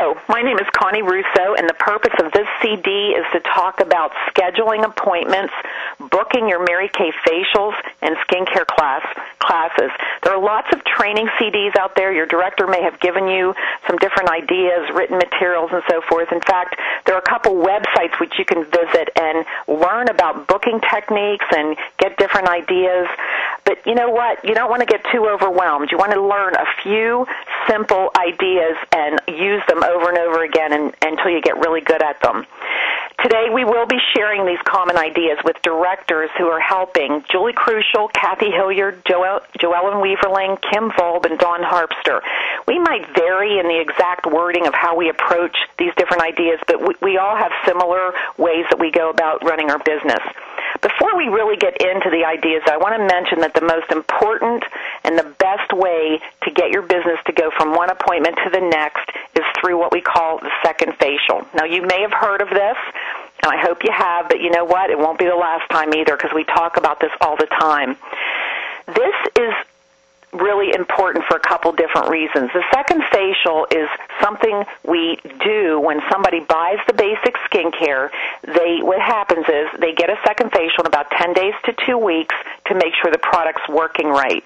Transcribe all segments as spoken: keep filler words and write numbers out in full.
Hello, my name is Connie Russo, and the purpose of this C D is to talk about scheduling appointments, booking your Mary Kay facials, and skincare class classes. There are lots of training C Ds out there. Your director may have given you some different ideas, written materials, and so forth. In fact, there are a couple websites which you can visit and learn about booking techniques and get different ideas. But you know what? You don't want to get too overwhelmed. You want to learn a few simple ideas and use them over and over again and, until you get really good at them. Today we will be sharing these common ideas with directors who are helping: Julie Crucial, Kathy Hilliard, Joelle, Joellen Weaverling, Kim Volb, and Dawn Harpster. We might vary in the exact wording of how we approach these different ideas, but we, we all have similar ways that we go about running our business. Before we really get into the ideas, I want to mention that the most important and the best way to get your business to go from one appointment to the next is through what we call the second facial. Now, you may have heard of this, and I hope you have, but you know what? It won't be the last time either, because we talk about this all the time. This is really important for a couple different reasons. The second facial is something we do when somebody buys the basic skincare. They, what happens is they get a second facial in about ten days to two weeks to make sure the product's working right.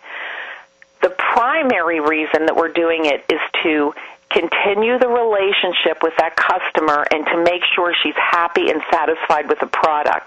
The primary reason that we're doing it is to continue the relationship with that customer and to make sure she's happy and satisfied with the product.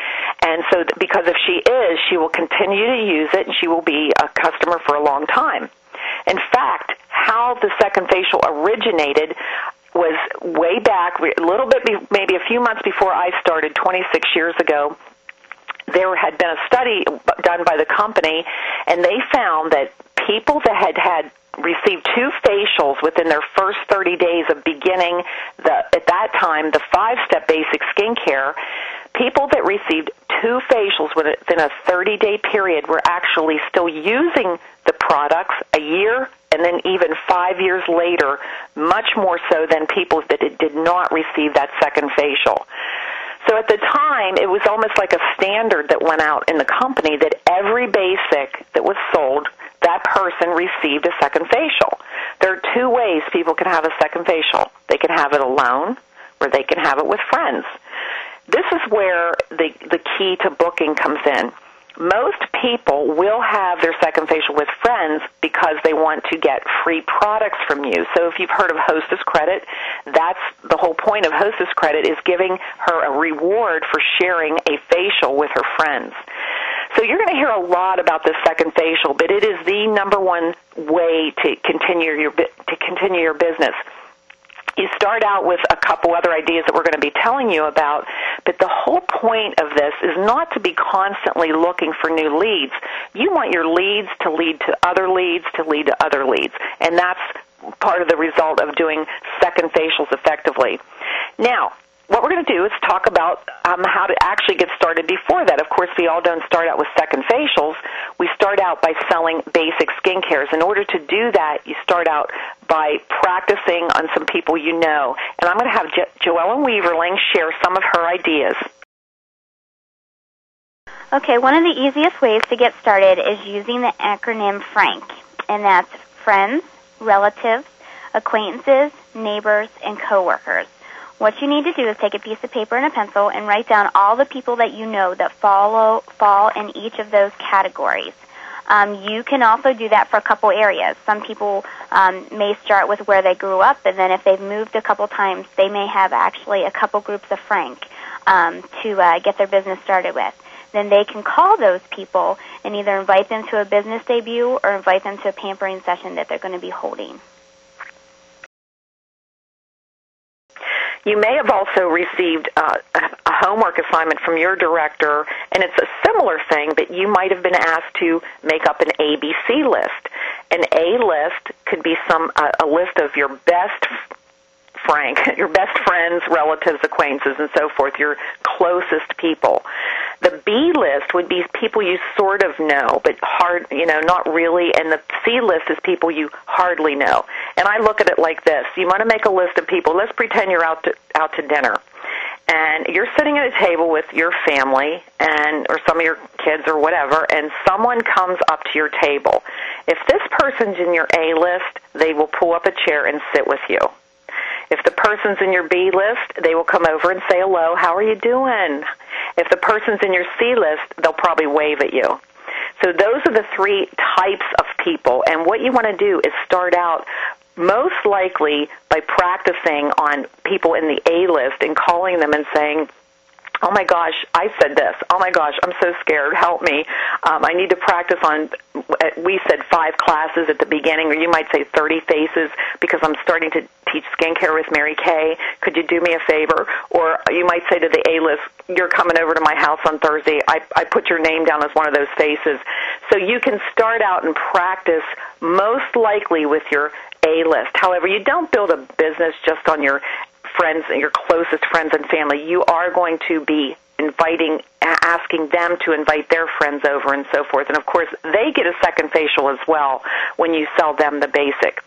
And so because if she is, she will continue to use it, and she will be a customer for a long time. In fact, how the second facial originated was way back, a little bit, maybe a few months before I started, twenty-six years ago. There had been a study done by the company, and they found that people that had had received two facials within their first thirty days of beginning, the, at that time, the five-step basic skincare, people that received two facials within a thirty-day period were actually still using the products a year and then even five years later, much more so than people that did not receive that second facial. So at the time, it was almost like a standard that went out in the company that every basic that was sold, that person received a second facial. There are two ways people can have a second facial. They can have it alone, or they can have it with friends. This is where the, the key to booking comes in. Most people will have their second facial with friends because they want to get free products from you. So if you've heard of Hostess Credit, that's the whole point of Hostess Credit, is giving her a reward for sharing a facial with her friends. So you're going to hear a lot about this second facial, but it is the number one way to continue your to continue your business. You start out with a couple other ideas that we're going to be telling you about, but the whole point of this is not to be constantly looking for new leads. You want your leads to lead to other leads to lead to other leads, and that's part of the result of doing second facials effectively. Now, what we're going to do is talk about um, how to actually get started before that. Of course, we all don't start out with second facials. We start out by selling basic skincare. In order to do that, you start out by practicing on some people you know. And I'm going to have jo- Joellen Weaverling share some of her ideas. Okay, one of the easiest ways to get started is using the acronym FRANK, and that's friends, relatives, acquaintances, neighbors, and coworkers. What you need to do is take a piece of paper and a pencil and write down all the people that you know that follow, fall in each of those categories. Um, you can also do that for a couple areas. Some people um, may start with where they grew up, and then if they've moved a couple times, they may have actually a couple groups of Frank um, to uh, get their business started with. Then they can call those people and either invite them to a business debut or invite them to a pampering session that they're going to be holding. You may have also received uh, a homework assignment from your director, and it's a similar thing, but you might have been asked to make up an A B C list. An A list could be some uh, a list of your best Frank, your best friends, relatives, acquaintances, and so forth, your closest people. The B list would be people you sort of know, but hard, you know, not really. And the C list is people you hardly know. And I look at it like this. You want to make a list of people. Let's pretend you're out to, out to dinner. And you're sitting at a table with your family and or some of your kids or whatever, and someone comes up to your table. If this person's in your A list, they will pull up a chair and sit with you. If the person's in your B list, they will come over and say hello, how are you doing? If the person's in your C list, they'll probably wave at you. So those are the three types of people, and what you want to do is start out most likely by practicing on people in the A list and calling them and saying, oh my gosh, I said this. Oh my gosh, I'm so scared. Help me. Um, I need to practice on, we said five classes at the beginning, or you might say thirty faces because I'm starting to teach skincare with Mary Kay. Could you do me a favor? Or you might say to the A-list, you're coming over to my house on Thursday. I, I put your name down as one of those faces. So you can start out and practice most likely with your A-list. However, you don't build a business just on your friends, your closest friends and family. You are going to be inviting, asking them to invite their friends over and so forth. And, of course, they get a second facial as well when you sell them the basic.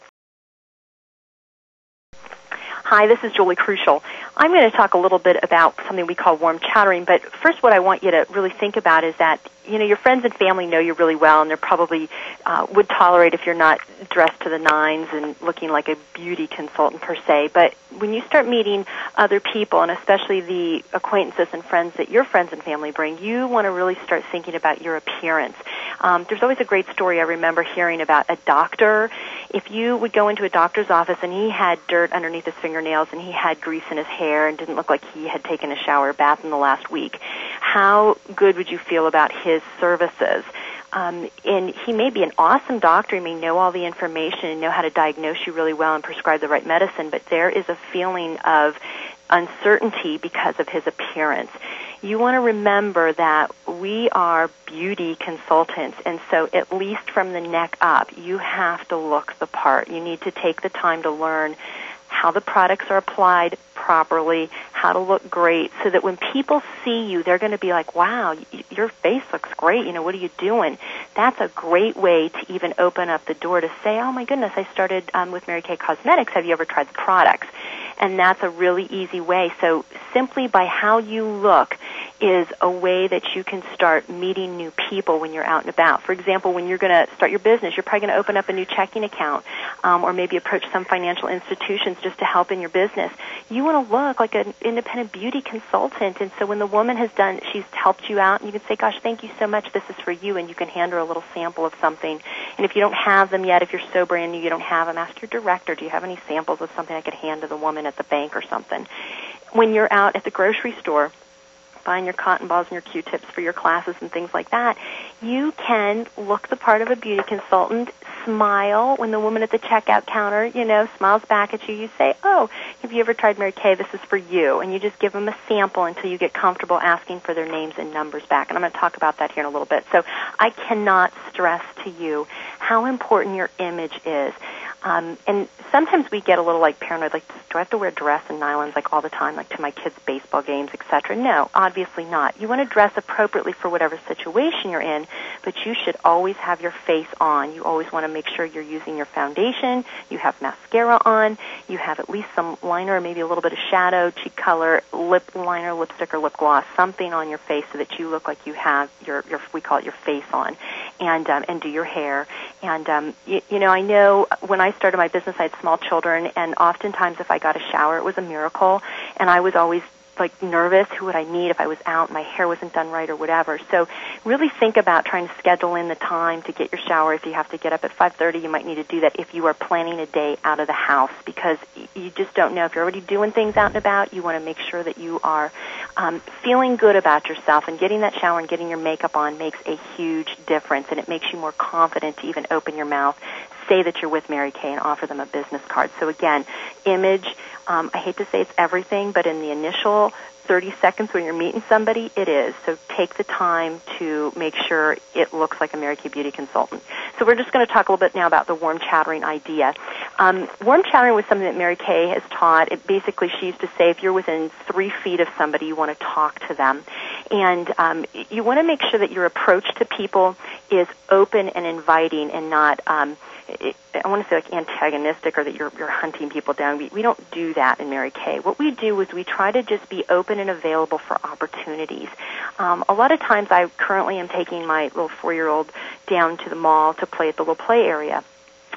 Hi, this is Julie Crucial. I'm going to talk a little bit about something we call warm chattering, but first what I want you to really think about is that, you know, your friends and family know you really well, and they probably uh, would tolerate if you're not dressed to the nines and looking like a beauty consultant per se, but when you start meeting other people, and especially the acquaintances and friends that your friends and family bring, you want to really start thinking about your appearance. Um, there's always a great story I remember hearing about a doctor. If you would go into a doctor's office and he had dirt underneath his fingernails and he had grease in his hair and didn't look like he had taken a shower or bath in the last week, how good would you feel about his services? Um, and he may be an awesome doctor. He may know all the information and know how to diagnose you really well and prescribe the right medicine, but there is a feeling of uncertainty because of his appearance. You want to remember that we are beauty consultants, and so at least from the neck up, you have to look the part. You need to take the time to learn how the products are applied properly, how to look great, so that when people see you, they're going to be like, wow, your face looks great. You know, what are you doing? That's a great way to even open up the door to say, oh, my goodness, I started um, with Mary Kay Cosmetics. Have you ever tried the products? And that's a really easy way. So simply by how you look is a way that you can start meeting new people when you're out and about. For example, when you're going to start your business, you're probably going to open up a new checking account um, or maybe approach some financial institutions just to help in your business. You want to look like an independent beauty consultant. And so when the woman has done, she's helped you out, and you can say, gosh, thank you so much, this is for you, and you can hand her a little sample of something. And if you don't have them yet, if you're so brand new you don't have them, ask your director, do you have any samples of something I could hand to the woman at the bank or something? When you're out at the grocery store, buying your cotton balls and your Q-tips for your classes and things like that, you can look the part of a beauty consultant, smile when the woman at the checkout counter, you know, smiles back at you. You say, oh, have you ever tried Mary Kay? This is for you. And you just give them a sample until you get comfortable asking for their names and numbers back. And I'm going to talk about that here in a little bit. So I cannot stress to you how important your image is. Um, and sometimes we get a little like paranoid, like, do I have to wear dress and nylons like all the time, like to my kids' baseball games, et cetera? No, obviously not. You want to dress appropriately for whatever situation you're in, but you should always have your face on. You always want to make sure you're using your foundation, you have mascara on, you have at least some liner or maybe a little bit of shadow, cheek color, lip liner, lipstick, or lip gloss, something on your face so that you look like you have your, your we call it your face on, and um, and do your hair. And, um, you, you know, I know when I started my business, I had small children, and oftentimes if I got a shower, it was a miracle, and I was always like nervous, who would I meet if I was out, my hair wasn't done right or whatever. So really think about trying to schedule in the time to get your shower. If you have to get up at five thirty, you might need to do that if you are planning a day out of the house, because you just don't know. If you're already doing things out and about, you want to make sure that you are um, feeling good about yourself, and getting that shower and getting your makeup on makes a huge difference, and it makes you more confident to even open your mouth, say that you're with Mary Kay, and offer them a business card. So again, image, um, I hate to say it's everything, but in the initial thirty seconds when you're meeting somebody, it is. So take the time to make sure it looks like a Mary Kay beauty consultant. So we're just going to talk a little bit now about the warm chattering idea. Um, warm chattering was something that Mary Kay has taught. It basically, she used to say, if you're within three feet of somebody, you want to talk to them. And um, you want to make sure that your approach to people is open and inviting, and not um, It, I want to say like antagonistic, or that you're, you're hunting people down. We, we don't do that in Mary Kay. What we do is we try to just be open and available for opportunities. Um, a lot of times I currently am taking my little four-year-old down to the mall to play at the little play area.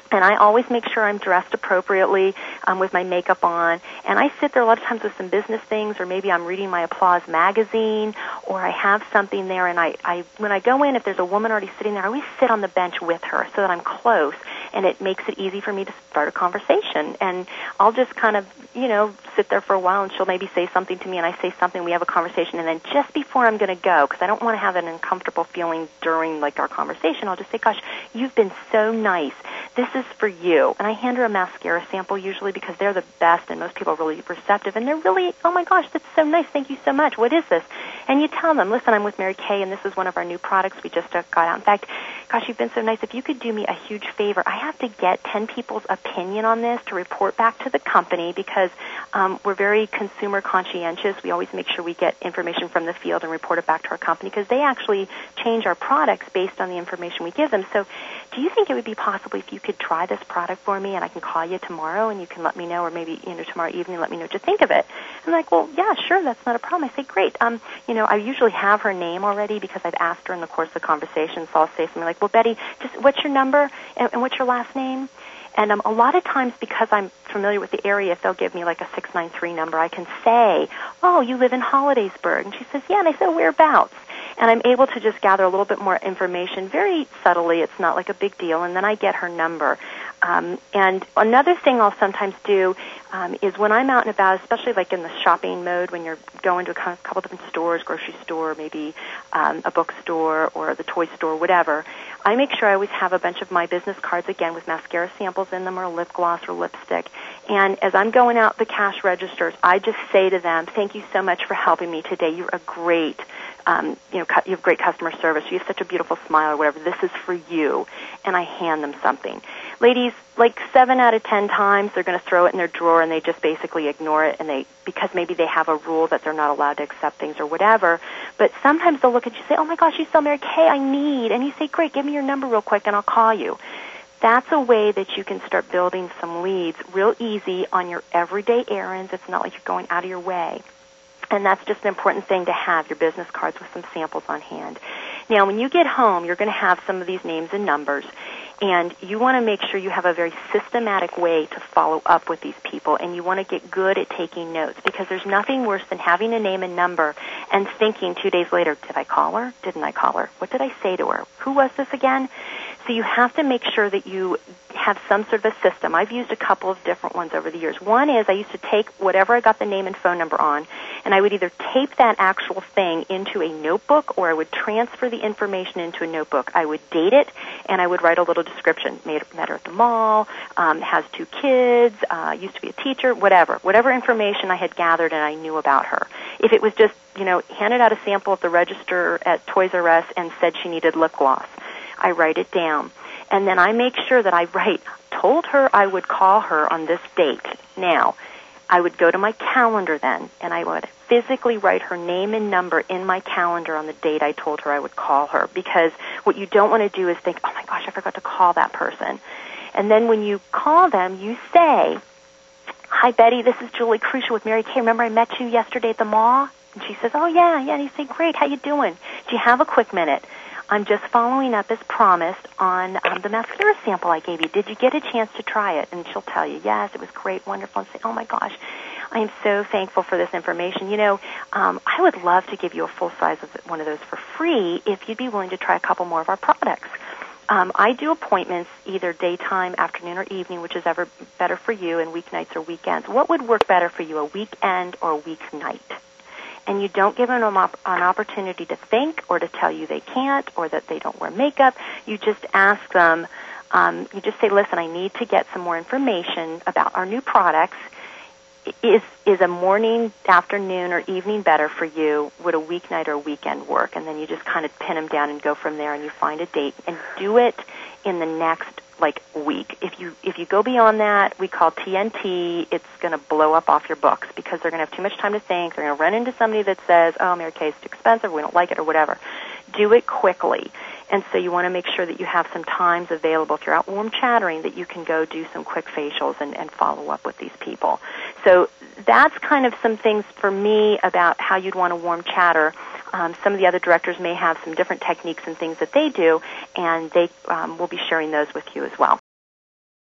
And I always make sure I'm dressed appropriately um, with my makeup on. And I sit there a lot of times with some business things, or maybe I'm reading my Applause magazine, or I have something there. And I, I, when I go in, if there's a woman already sitting there, I always sit on the bench with her so that I'm close, and it makes it easy for me to start a conversation. And I'll just kind of, you know, sit there for a while, and she'll maybe say something to me, and I say something, we have a conversation, and then just before I'm going to go, because I don't want to have an uncomfortable feeling during, like, our conversation, I'll just say, gosh, you've been so nice. This is for you. And I hand her a mascara sample usually because they're the best, and most people are really receptive, and they're really, oh my gosh, that's so nice. Thank you so much. What is this? And you tell them, listen, I'm with Mary Kay, and this is one of our new products we just uh, got out. In fact, gosh, you've been so nice. If you could do me a huge favor, I have to get ten people's opinion on this to report back to the company because um, we're very consumer conscientious. We always make sure we get information from the field and report it back to our company because they actually change our products based on the information we give them. So do you think it would be possible if you could try this product for me and I can call you tomorrow and you can let me know, or maybe, you know, tomorrow evening let me know what you think of it? I'm like, well, yeah, sure, that's not a problem. I say, great. Um, you know, I usually have her name already because I've asked her in the course of the conversation, so I'll say something like, well, Betty, just what's your number and, and what's your last name? And um, a lot of times, because I'm familiar with the area, if they'll give me like a six nine three number, I can say, oh, you live in Hollidaysburg. And she says, yeah, and I say, whereabouts? And I'm able to just gather a little bit more information very subtly. It's not like a big deal. And then I get her number. Um, and another thing I'll sometimes do um, is when I'm out and about, especially like in the shopping mode, when you're going to a couple different stores, grocery store, maybe um, a bookstore or the toy store, whatever, I make sure I always have a bunch of my business cards, again, with mascara samples in them or lip gloss or lipstick. And as I'm going out the cash registers, I just say to them, thank you so much for helping me today. You're a great Um, you know, you have great customer service. You have such a beautiful smile or whatever. This is for you. And I hand them something. Ladies, like seven out of ten times, they're going to throw it in their drawer and they just basically ignore it, and they because maybe they have a rule that they're not allowed to accept things or whatever. But sometimes they'll look at you and say, oh, my gosh, you sell Mary Kay, I need. And you say, great, give me your number real quick and I'll call you. That's a way that you can start building some leads real easy on your everyday errands. It's not like you're going out of your way. And that's just an important thing to have, your business cards with some samples on hand. Now, when you get home, you're going to have some of these names and numbers, and you want to make sure you have a very systematic way to follow up with these people, and you want to get good at taking notes, because there's nothing worse than having a name and number and thinking two days later, did I call her? Didn't I call her? What did I say to her? Who was this again? So you have to make sure that you have some sort of a system. I've used a couple of different ones over the years. One is I used to take whatever I got the name and phone number on, and I would either tape that actual thing into a notebook or I would transfer the information into a notebook. I would date it, and I would write a little description. Met her at the mall, um, has two kids, uh, used to be a teacher, whatever. Whatever information I had gathered and I knew about her. If it was just, you know, handed out a sample at the register at Toys R Us and said she needed lip gloss, I write it down. And then I make sure that I write, told her I would call her on this date. Now, I would go to my calendar then, and I would physically write her name and number in my calendar on the date I told her I would call her, because what you don't want to do is think, oh my gosh, I forgot to call that person. And then when you call them, you say, hi, Betty, this is Julie Crucial with Mary Kay. Remember I met you yesterday at the mall? And she says, oh, yeah, yeah. And you say, great, how you doing? Do you have a quick minute? I'm just following up as promised on um, the mascara sample I gave you. Did you get a chance to try it? And she'll tell you, yes, it was great, wonderful. And say, oh, my gosh, I am so thankful for this information. You know, um, I would love to give you a full size of one of those for free if you'd be willing to try a couple more of our products. Um, I do appointments either daytime, afternoon, or evening, which is ever better for you, and weeknights or weekends. What would work better for you, a weekend or a weeknight? And you don't give them an opportunity to think or to tell you they can't or that they don't wear makeup. You just ask them, um, you just say, listen, I need to get some more information about our new products. Is is a morning, afternoon, or evening better for you? Would a weeknight or a weekend work? And then you just kind of pin them down and go from there, and you find a date. And do it in the next like week. If you if you go beyond that, we call T N T, it's going to blow up off your books because they're going to have too much time to think. They're going to run into somebody that says, oh, Mary Kay is too expensive, we don't like it, or whatever. Do it quickly. And so you want to make sure that you have some times available if you're out warm chattering that you can go do some quick facials and, and follow up with these people. So that's kind of some things for me about how you'd want to warm chatter. Um, some of the other directors may have some different techniques and things that they do, and they um, will be sharing those with you as well.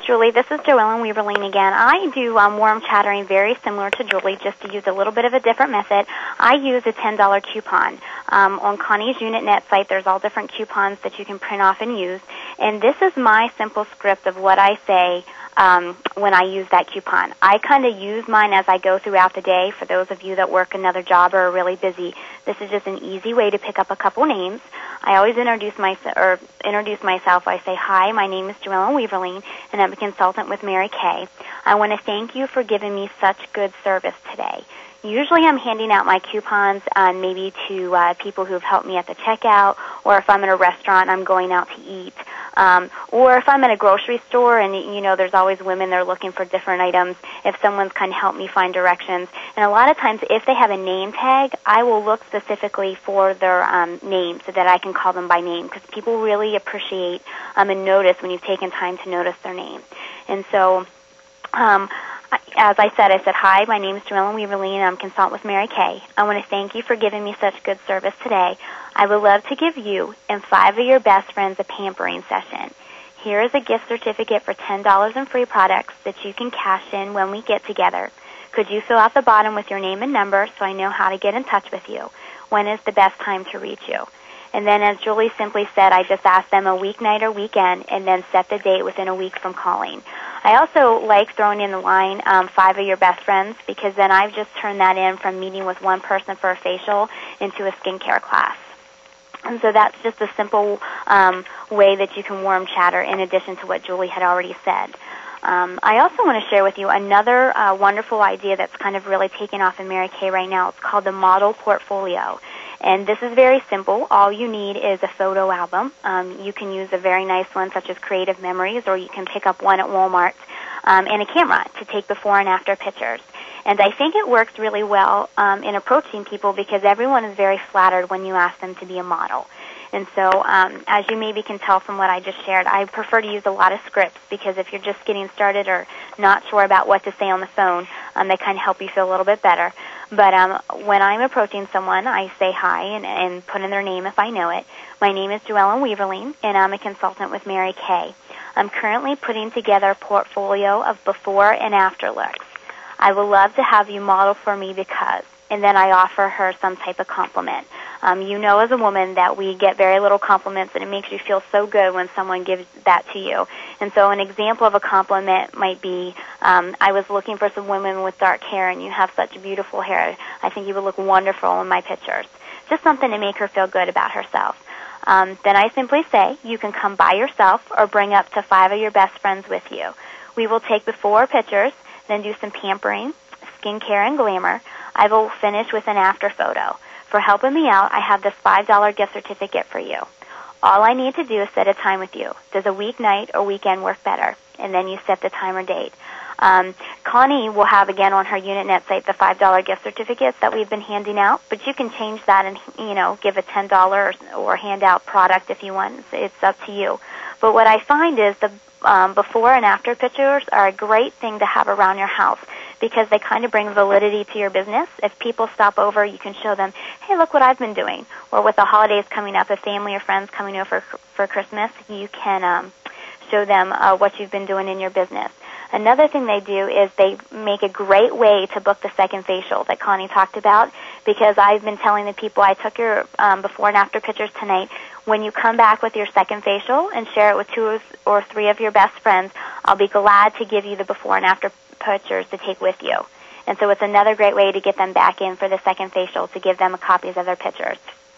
Julie. This is Joellen Weaverling again. I do um, warm chattering very similar to Julie, just to use a little bit of a different method. I use a ten dollar coupon. Um, on Connie's UnitNet site, there's all different coupons that you can print off and use. And this is my simple script of what I say um, when I use that coupon. I kind of use mine as I go throughout the day. For those of you that work another job or are really busy, this is just an easy way to pick up a couple names. I always introduce myself, or introduce myself. I say, "Hi, my name is Joellen Weaverling, and I'm a consultant with Mary Kay. I want to thank you for giving me such good service today." Usually I'm handing out my coupons uh, maybe to uh, people who have helped me at the checkout, or if I'm in a restaurant, I'm going out to eat. Um, or if I'm in a grocery store and, you know, there's always women that are looking for different items, if someone's kind of helped me find directions. And a lot of times if they have a name tag, I will look specifically for their um, name so that I can call them by name, because people really appreciate um, and notice when you've taken time to notice their name. And so... Um, As I said, I said, "Hi, my name is Joellen Weaverling, and I'm a consultant with Mary Kay. I want to thank you for giving me such good service today. I would love to give you and five of your best friends a pampering session. Here is a gift certificate for ten dollars in free products that you can cash in when we get together. Could you fill out the bottom with your name and number so I know how to get in touch with you? When is the best time to reach you?" And then, as Julie simply said, I just asked them a weeknight or weekend and then set the date within a week from calling. I also like throwing in the line um, five of your best friends, because then I've just turned that in from meeting with one person for a facial into a skincare class. And so that's just a simple um, way that you can warm chatter in addition to what Julie had already said. Um, I also want to share with you another uh, wonderful idea that's kind of really taken off in Mary Kay right now. It's called the Model Portfolio. And this is very simple. All you need is a photo album. Um, you can use a very nice one such as Creative Memories, or you can pick up one at Walmart, um, and a camera to take before and after pictures. And I think it works really well um, in approaching people, because everyone is very flattered when you ask them to be a model. And so, um, as you maybe can tell from what I just shared, I prefer to use a lot of scripts, because if you're just getting started or not sure about what to say on the phone, um, they kind of help you feel a little bit better. But um, when I'm approaching someone, I say hi and, and put in their name if I know it. My name is Joellen Weaverling, and I'm a consultant with Mary Kay. I'm currently putting together a portfolio of before and after looks. I would love to have you model for me because, and then I offer her some type of compliment. Um, you know, as a woman, that we get very little compliments, and it makes you feel so good when someone gives that to you. And so an example of a compliment might be, um, I was looking for some women with dark hair, and you have such beautiful hair. I think you would look wonderful in my pictures. Just something to make her feel good about herself. Um, then I simply say, you can come by yourself or bring up to five of your best friends with you. We will take before pictures, then do some pampering, skincare, and glamour. I will finish with an after photo. For helping me out, I have this five dollar gift certificate for you. All I need to do is set a time with you. Does a weeknight or weekend work better? And then you set the time or date. Um, Connie will have, again, on her UnitNet site, the five dollar gift certificates that we've been handing out, but you can change that and, you know, give a ten dollar or, or hand out product if you want. It's, it's up to you. But what I find is the um, before and after pictures are a great thing to have around your house, because they kind of bring validity to your business. If people stop over, you can show them, hey, look what I've been doing. Or with the holidays coming up, if family or friends coming over for, for Christmas, you can um, show them uh, what you've been doing in your business. Another thing they do is they make a great way to book the second facial that Connie talked about, because I've been telling the people, I took your um, before and after pictures tonight. When you come back with your second facial and share it with two or three of your best friends, I'll be glad to give you the before and after pictures to take with you. And so it's another great way to get them back in for the second facial, to give them copies of their pictures.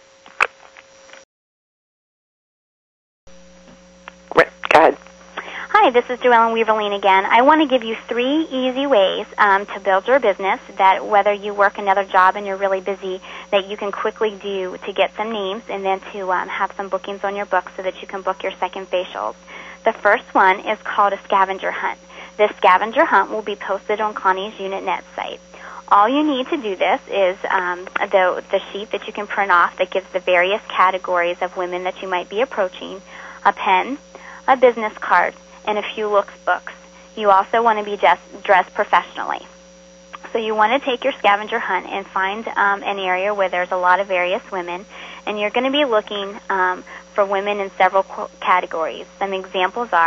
Go ahead. Hi, this is Joellen Weaverling again. I want to give you three easy ways um, to build your business, that whether you work another job and you're really busy, that you can quickly do to get some names and then to um, have some bookings on your book so that you can book your second facials. The first one is called a scavenger hunt. This scavenger hunt will be posted on Connie's UnitNet site. All you need to do this is um, the, the sheet that you can print off that gives the various categories of women that you might be approaching, a pen, a business card, and a few looks books. You also want to be just dressed professionally. So you want to take your scavenger hunt and find um, an area where there's a lot of various women, and you're going to be looking um, for women in several categories. Some examples are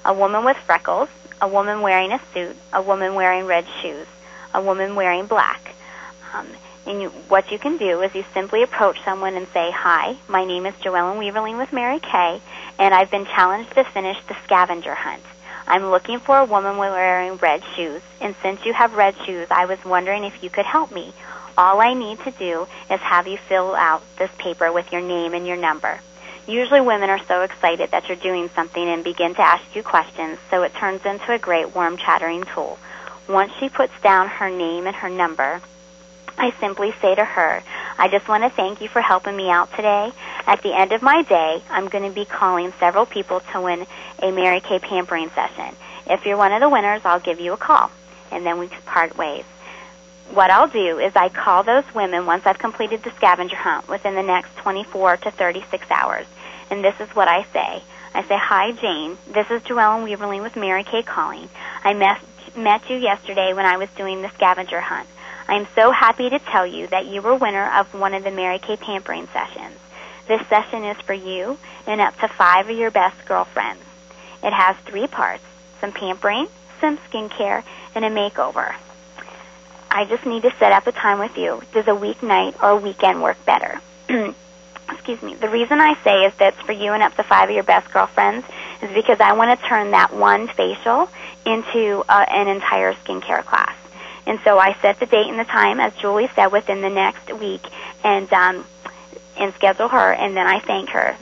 a woman with freckles, a woman wearing a suit, a woman wearing red shoes, a woman wearing black. Um, and you, what you can do is you simply approach someone and say, "Hi, my name is Joellen Weaverling with Mary Kay, and I've been challenged to finish the scavenger hunt. I'm looking for a woman wearing red shoes, and since you have red shoes, I was wondering if you could help me. All I need to do is have you fill out this paper with your name and your number." Usually women are so excited that you're doing something and begin to ask you questions, so it turns into a great warm chattering tool. Once she puts down her name and her number, I simply say to her, "I just want to thank you for helping me out today. At the end of my day, I'm going to be calling several people to win a Mary Kay pampering session. If you're one of the winners, I'll give you a call." And then we part ways. What I'll do is I call those women once I've completed the scavenger hunt within the next twenty-four to thirty-six hours. And this is what I say. I say, "Hi, Jane. This is Joellen Weaverling with Mary Kay calling. I met, met you yesterday when I was doing the scavenger hunt. I am so happy to tell you that you were winner of one of the Mary Kay pampering sessions. This session is for you and up to five of your best girlfriends. It has three parts, some pampering, some skincare, and a makeover. I just need to set up a time with you. Does a weeknight or a weekend work better?" Excuse me. The reason I say is that it's for you and up to five of your best girlfriends is because I want to turn that one facial into uh, an entire skincare class. And so I set the date and the time, as Julie said, within the next week, and um, and schedule her, and then I thank her.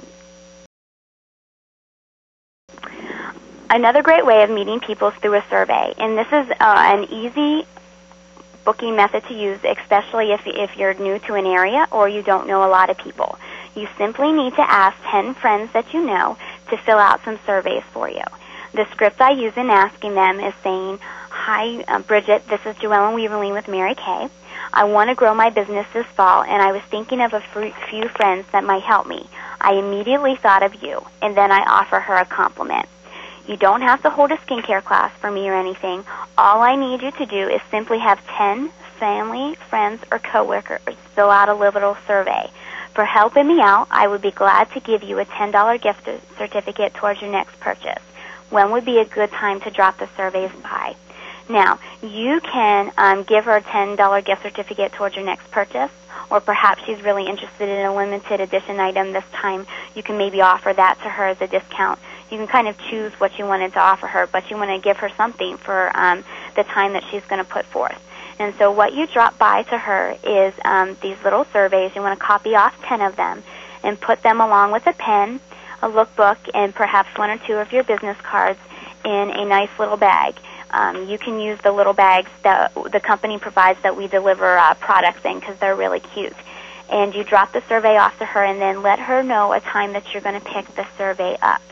Another great way of meeting people is through a survey, and this is uh, an easy booking method to use, especially if, if you're new to an area or you don't know a lot of people. You simply need to ask ten friends that you know to fill out some surveys for you. The script I use in asking them is saying, "Hi, uh, Bridget, this is Joellen Weaverling with Mary Kay. I want to grow my business this fall, and I was thinking of a few friends that might help me. I immediately thought of you," and then I offer her a compliment. You don't have to hold a skincare class for me or anything. All I need you to do is simply have ten family, friends, or coworkers fill out a little survey. For helping me out, I would be glad to give you a ten dollars gift certificate towards your next purchase. When would be a good time to drop the surveys by? Now, you can um, give her a ten dollars gift certificate towards your next purchase, or perhaps she's really interested in a limited edition item this time. You can maybe offer that to her as a discount. You can kind of choose what you wanted to offer her, but you want to give her something for um, the time that she's going to put forth. And so what you drop by to her is um, these little surveys. You want to copy off ten of them and put them along with a pen, a lookbook, and perhaps one or two of your business cards in a nice little bag. Um, you can use the little bags that the company provides that we deliver uh, products in because they're really cute. And you drop the survey off to her and then let her know a time that you're going to pick the survey up.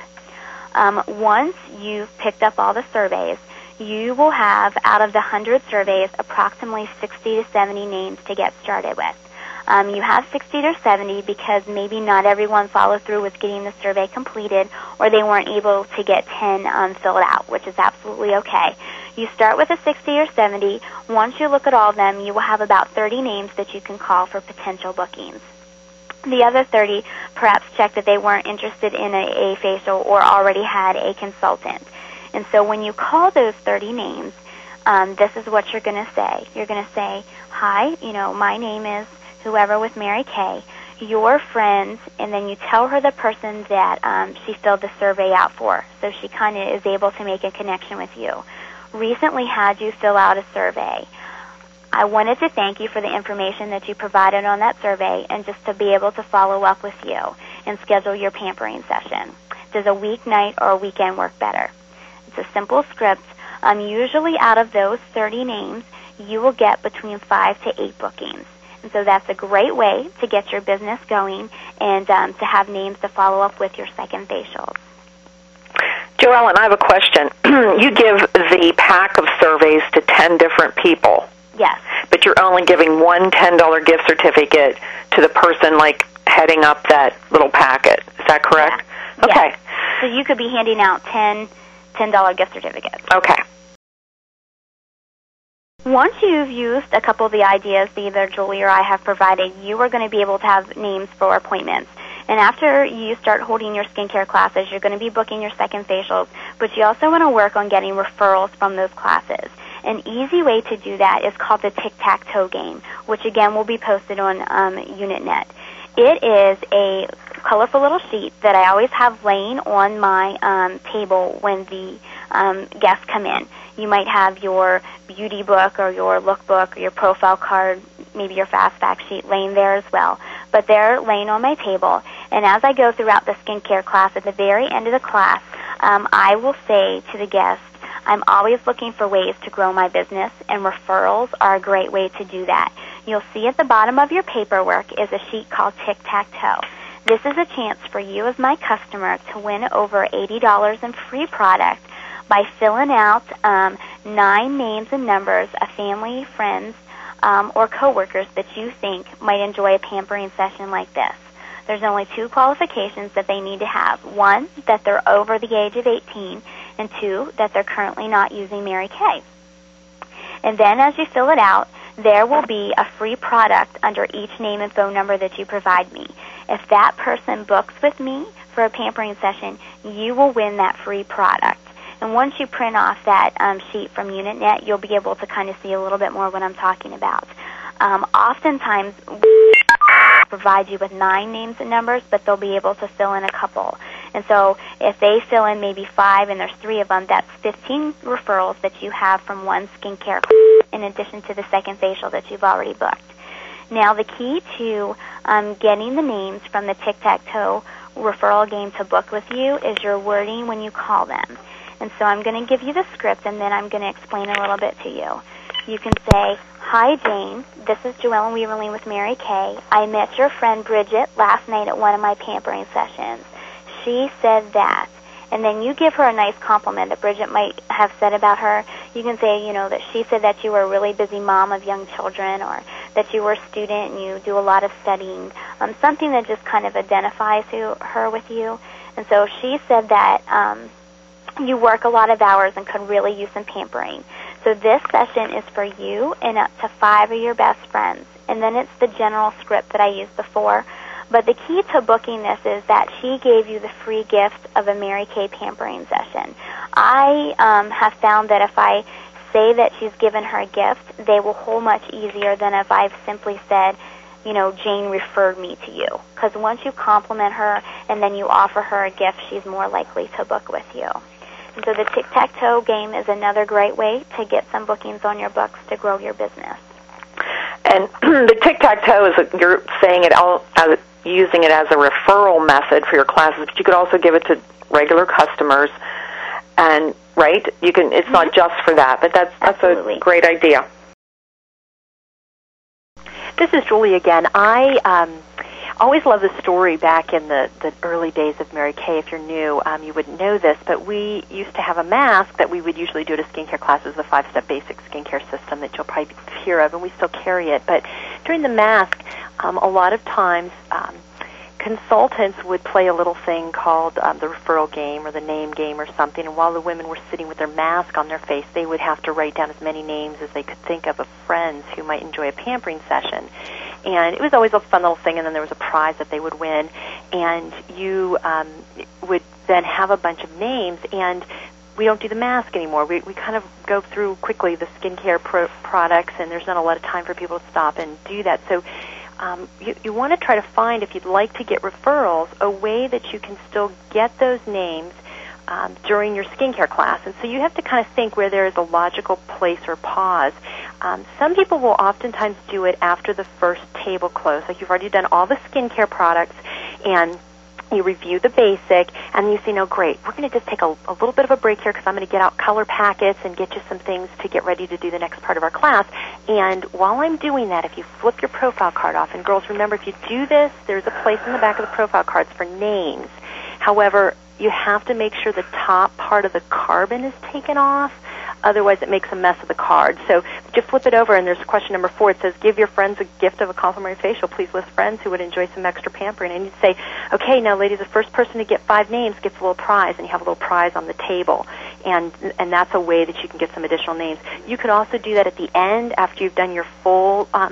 Um, once you've picked up all the surveys, you will have, out of the one hundred surveys, approximately sixty to seventy names to get started with. Um, you have sixty or seventy because maybe not everyone followed through with getting the survey completed, or they weren't able to get ten um, filled out, which is absolutely okay. You start with a sixty or seventy. Once you look at all of them, you will have about thirty names that you can call for potential bookings. The other thirty, perhaps check that they weren't interested in a, a facial or already had a consultant. And so when you call those thirty names, um, this is what you're going to say. You're going to say, "Hi, you know, my name is whoever with Mary Kay, your friends," and then you tell her the person that um, she filled the survey out for, so she kind of is able to make a connection with you. "Recently had you fill out a survey. I wanted to thank you for the information that you provided on that survey and just to be able to follow up with you and schedule your pampering session. Does a weeknight or a weekend work better?" It's a simple script. Um, usually out of those thirty names, you will get between five to eight bookings. And so that's a great way to get your business going and um, to have names to follow up with your second facials. Joellen, I have a question. You give the pack of surveys to ten different people. Yes. But you're only giving one ten dollars gift certificate to the person, like, heading up that little packet. Is that correct? Yeah. Okay. Yes. So you could be handing out ten ten dollars gift certificates. Okay. Once you've used a couple of the ideas that either Julie or I have provided, you are going to be able to have names for appointments. And after you start holding your skincare classes, you're going to be booking your second facials, but you also want to work on getting referrals from those classes. An easy way to do that is called the tic-tac-toe game, which again will be posted on um, UnitNet. It is a colorful little sheet that I always have laying on my um, table when the um, guests come in. You might have your beauty book or your lookbook or your profile card, maybe your fast fact sheet laying there as well. But they're laying on my table. And as I go throughout the skincare class, at the very end of the class, um, I will say to the guests, I'm always looking for ways to grow my business, and referrals are a great way to do that. You'll see at the bottom of your paperwork is a sheet called Tic-Tac-Toe. This is a chance for you as my customer to win over eighty dollars in free product by filling out um, nine names and numbers of family, friends, um, or coworkers that you think might enjoy a pampering session like this. There's only two qualifications that they need to have. One, that they're over the age of eighteen, and two, that they're currently not using Mary Kay. And then as you fill it out, there will be a free product under each name and phone number that you provide me. If that person books with me for a pampering session, you will win that free product. And once you print off that um, sheet from UnitNet, you'll be able to kind of see a little bit more what I'm talking about. Um, oftentimes, we provide you with nine names and numbers, but they'll be able to fill in a couple. And so if they fill in maybe five and there's three of them, that's fifteen referrals that you have from one skincare in addition to the second facial that you've already booked. Now, the key to um, getting the names from the Tic-Tac-Toe referral game to book with you is your wording when you call them. And so I'm going to give you the script, and then I'm going to explain a little bit to you. You can say, "Hi, Jane. This is Joellen Weaverling with Mary Kay. I met your friend Bridget last night at one of my pampering sessions. She said that." And then you give her a nice compliment that Bridget might have said about her. You can say, you know, that she said that you were a really busy mom of young children, or that you were a student and you do a lot of studying, um, something that just kind of identifies who, her with you. And so she said that um, you work a lot of hours and could really use some pampering. So this session is for you and up to five of your best friends. And then it's the general script that I used before. But the key to booking this is that she gave you the free gift of a Mary Kay pampering session. I um, have found that if I say that she's given her a gift, they will hold much easier than if I've simply said, you know, Jane referred me to you. Because once you compliment her and then you offer her a gift, she's more likely to book with you. And so the tic-tac-toe game is another great way to get some bookings on your books to grow your business. And the tic-tac-toe is, a, you're saying it all, as, using it as a referral method for your classes, but you could also give it to regular customers. And, right, you can. It's mm-hmm. not just for that, but that's, that's a great idea. This is Julie again. I um, always love the story back in the, the early days of Mary Kay. If you're new, um, you wouldn't know this, but we used to have a mask that we would usually do at a skincare class. It was a five-step basic skincare system that you'll probably hear of, and we still carry it. But during the mask, um, a lot of times um, consultants would play a little thing called um, the referral game or the name game or something, and while the women were sitting with their mask on their face, they would have to write down as many names as they could think of of friends who might enjoy a pampering session. And it was always a fun little thing, and then there was a prize that they would win. And you um, would then have a bunch of names, and we don't do the mask anymore. We we kind of go through quickly the skincare pro- products, and there's not a lot of time for people to stop and do that. So um, you, you want to try to find, if you'd like to get referrals, a way that you can still get those names Um, during your skincare class. And so you have to kind of think where there is a logical place or pause. Um, some people will oftentimes do it after the first table close. Like you've already done all the skincare products and you review the basic, and you say, no, great, we're going to just take a, a little bit of a break here because I'm going to get out color packets and get you some things to get ready to do the next part of our class. And while I'm doing that, if you flip your profile card off, and girls, remember, if you do this, there's a place in the back of the profile cards for names. However, you have to make sure the top part of the carbon is taken off. Otherwise, it makes a mess of the card. So just flip it over, and there's question number four. It says, give your friends a gift of a complimentary facial. Please list friends who would enjoy some extra pampering. And you say, okay, now, ladies, the first person to get five names gets a little prize, and you have a little prize on the table. And and that's a way that you can get some additional names. You could also do that at the end after you've done your full um,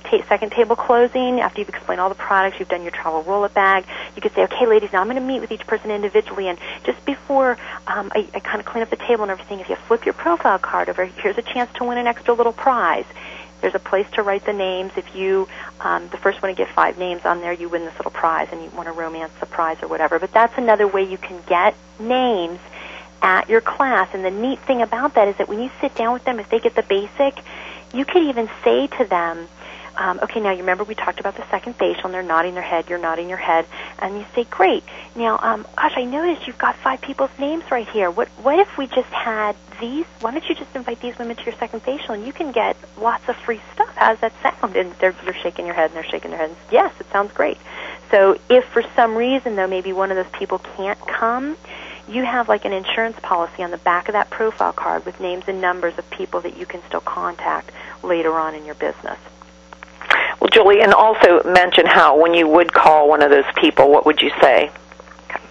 ta- second table closing, after you've explained all the products, you've done your travel roll-up bag, you could say, okay, ladies, now I'm going to meet with each person individually, and just before um, I, I kind of clean up the table and everything, if you flip your profile card over, here's a chance to win an extra little prize. There's a place to write the names. If you, um, the first one to get five names on there, you win this little prize, and you want to romance the prize or whatever. But that's another way you can get names at your class. And the neat thing about that is that when you sit down with them, if they get the basic, you could even say to them, um, okay, now you remember we talked about the second facial, and they're nodding their head, you're nodding your head, and you say, great. Now, um, gosh, I noticed you've got five people's names right here. What, what if we just had these? Why don't you just invite these women to your second facial, and you can get lots of free stuff. How does that sound? And they're, you're shaking your head, and they're shaking their heads. Yes, it sounds great. So if for some reason, though, maybe one of those people can't come, you have like an insurance policy on the back of that profile card with names and numbers of people that you can still contact later on in your business. Well, Julie, and also mention how when you would call one of those people, what would you say? Okay.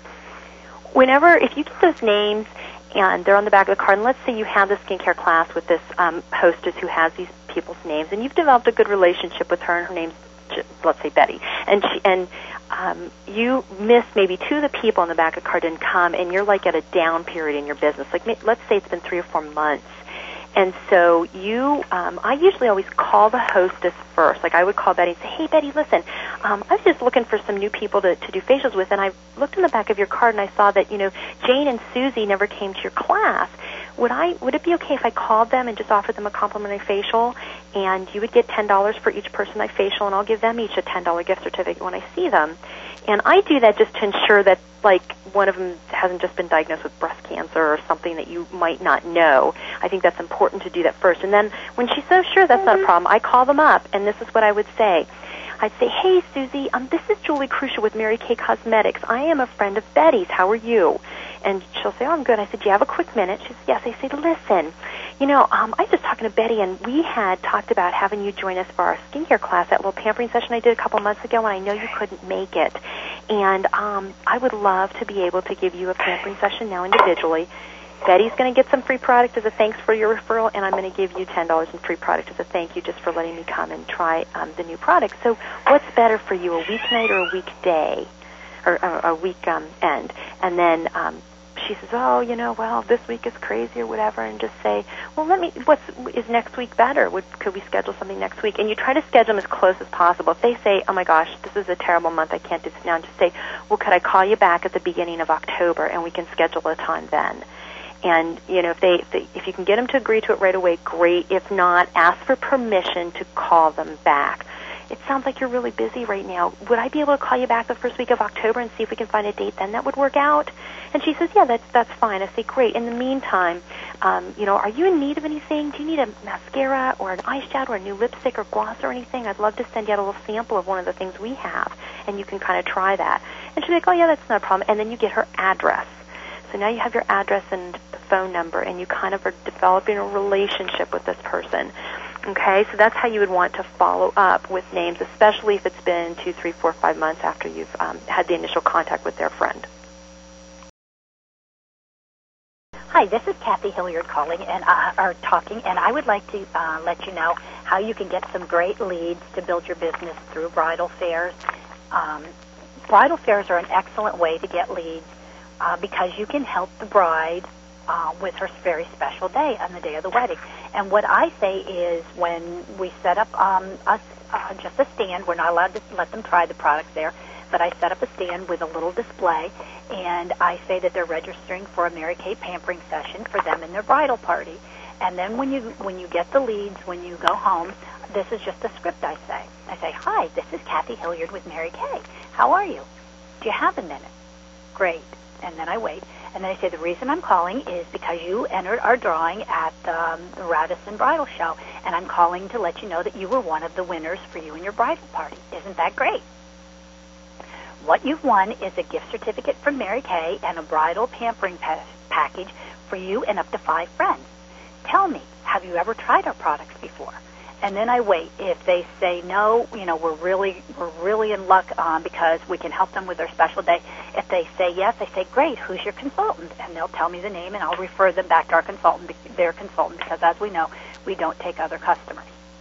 Whenever, if you get those names and they're on the back of the card, and let's say you have the skincare class with this um, hostess who has these people's names, and you've developed a good relationship with her, and her name's, let's say, Betty, and she, and um, you miss maybe two of the people on the back of the card didn't come, and you're like at a down period in your business. Like, let's say it's been three or four months. And so you, um, I usually always call the hostess first. Like I would call Betty and say, hey, Betty, listen, um, I was just looking for some new people to, to do facials with, and I looked in the back of your card and I saw that, you know, Jane and Susie never came to your class. Would I, would it be okay if I called them and just offered them a complimentary facial, and you would get ten dollars for each person I facial, and I'll give them each a ten dollar gift certificate when I see them? And I do that just to ensure that, like, one of them hasn't just been diagnosed with breast cancer or something that you might not know. I think that's important to do that first. And then when she's so sure that's not a problem, I call them up, and this is what I would say. I'd say, hey, Susie, um, this is Julie Crucial with Mary Kay Cosmetics. I am a friend of Betty's. How are you? And she'll say, oh, I'm good. I said, do you have a quick minute? She says, yes. I say, listen, you know, um, I was just talking to Betty, and we had talked about having you join us for our skincare class, that little pampering session I did a couple months ago, and I know you couldn't make it. And um, I would love to be able to give you a pampering session now individually. Betty's going to get some free product as a thanks for your referral, and I'm going to give you ten dollars in free product as a thank you just for letting me come and try um, the new product. So what's better for you, a weeknight or a weekday, or, or a week um, end? And then um, she says, oh, you know, well, this week is crazy or whatever, and just say, well, let me, what's, is next week better? Would, could we schedule something next week? And you try to schedule them as close as possible. If they say, oh, my gosh, this is a terrible month, I can't do this now, and just say, well, could I call you back at the beginning of October, and we can schedule a time then? And, you know, if they, if they, if you can get them to agree to it right away, great. If not, ask for permission to call them back. It sounds like you're really busy right now. Would I be able to call you back the first week of October and see if we can find a date then that would work out? And she says, yeah, that's that's fine. I say, great. In the meantime, um, you know, are you in need of anything? Do you need a mascara or an eyeshadow or a new lipstick or gloss or anything? I'd love to send you out a little sample of one of the things we have, and you can kind of try that. And she's like, oh, yeah, that's not a problem. And then you get her address. So now you have your address and the phone number, and you kind of are developing a relationship with this person. Okay, so that's how you would want to follow up with names, especially if it's been two, three, four, five months after you've um, had the initial contact with their friend. Hi, this is Kathy Hilliard calling and uh, or talking, and I would like to uh, let you know how you can get some great leads to build your business through bridal fairs. Um, bridal fairs are an excellent way to get leads uh, because you can help the bride Uh, with her very special day on the day of the wedding. And what I say is when we set up um, us, uh, just a stand, we're not allowed to let them try the products there, but I set up a stand with a little display, and I say that they're registering for a Mary Kay pampering session for them and their bridal party. And then when you when you get the leads, when you go home, this is just a script I say. I say, hi, this is Kathy Hilliard with Mary Kay. How are you? Do you have a minute? Great. And then I wait. And then I say, the reason I'm calling is because you entered our drawing at um, the Radisson Bridal Show, and I'm calling to let you know that you were one of the winners for you and your bridal party. Isn't that great? What you've won is a gift certificate from Mary Kay and a bridal pampering pa- package for you and up to five friends. Tell me, have you ever tried our products before? And then I wait. If they say no, you know, we're really we're really in luck um, because we can help them with their special day. If they say yes, I say, great, who's your consultant? And they'll tell me the name, and I'll refer them back to our consultant, their consultant, because as we know, we don't take other customers.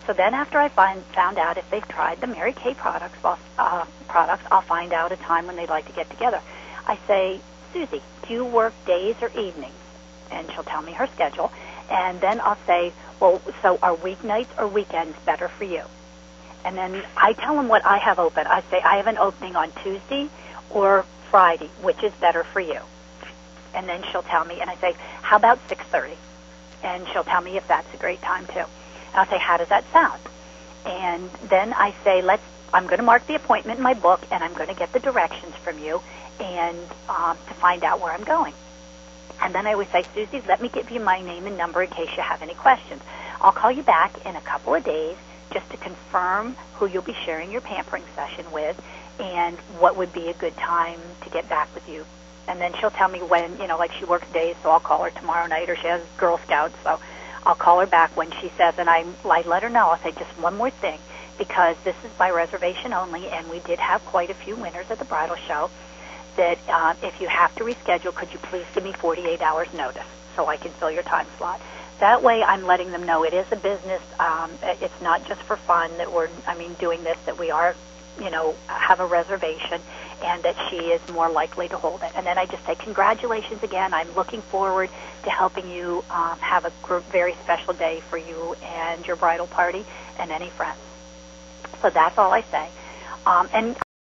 So then after I find, found out if they've tried the Mary Kay products, uh, products, I'll find out a time when they'd like to get together. I say, Susie, do you work days or evenings? And she'll tell me her schedule. And then I'll say, well, so are weeknights or weekends better for you? And then I tell them what I have open. I say, I have an opening on Tuesday or Friday, which is better for you? And then she'll tell me, and I say, how about six thirty? And she'll tell me if that's a great time, too. And I'll say, how does that sound? And then I say, let's, I'm going to mark the appointment in my book, and I'm going to get the directions from you and um, to find out where I'm going. And then I always say, Susie, let me give you my name and number in case you have any questions. I'll call you back in a couple of days just to confirm who you'll be sharing your pampering session with and what would be a good time to get back with you. And then she'll tell me when, you know, like she works days, so I'll call her tomorrow night, or she has Girl Scouts, so I'll call her back when she says, and I, I let her know, I'll say just one more thing, because this is by reservation only, and we did have quite a few winners at the bridal show, that uh, if you have to reschedule, could you please give me forty-eight hours notice so I can fill your time slot? That way I'm letting them know it is a business. Um, it's not just for fun that we're, I mean, doing this, that we are, you know, have a reservation, and that she is more likely to hold it. And then I just say, congratulations again. I'm looking forward to helping you um, have a gr- very special day for you and your bridal party and any friends. So that's all I say. Um, and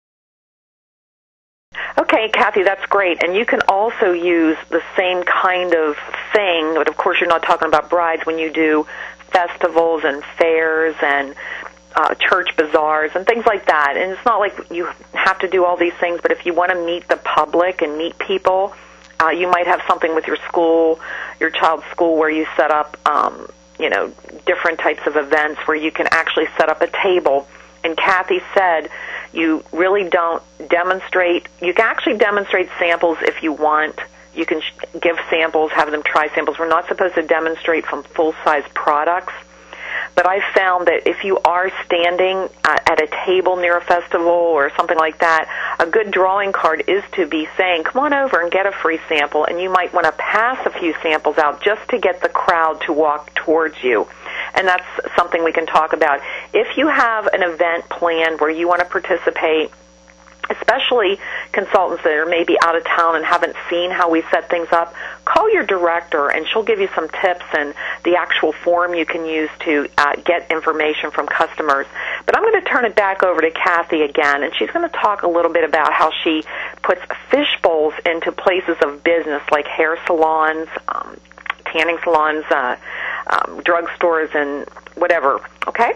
Okay, Kathy, that's great. And you can also use the same kind of thing, but of course you're not talking about brides when you do festivals and fairs and uh, church bazaars and things like that. And it's not like you have to do all these things, but if you want to meet the public and meet people, uh, you might have something with your school, your child's school, where you set up, um, you know, different types of events where you can actually set up a table. And Kathy said you really don't demonstrate. You can actually demonstrate samples if you want. You can sh- give samples, have them try samples. We're not supposed to demonstrate from full-size products. But I found that if you are standing uh, at a table near a festival or something like that, a good drawing card is to be saying, come on over and get a free sample, and you might want to pass a few samples out just to get the crowd to walk towards you. And that's something we can talk about. If you have an event planned where you want to participate, especially consultants that are maybe out of town and haven't seen how we set things up, call your director and she'll give you some tips and the actual form you can use to uh, get information from customers. But I'm going to turn it back over to Kathy again, and she's going to talk a little bit about how she puts fish bowls into places of business like hair salons, um, tanning salons, uh, um, drugstores, and whatever. Okay?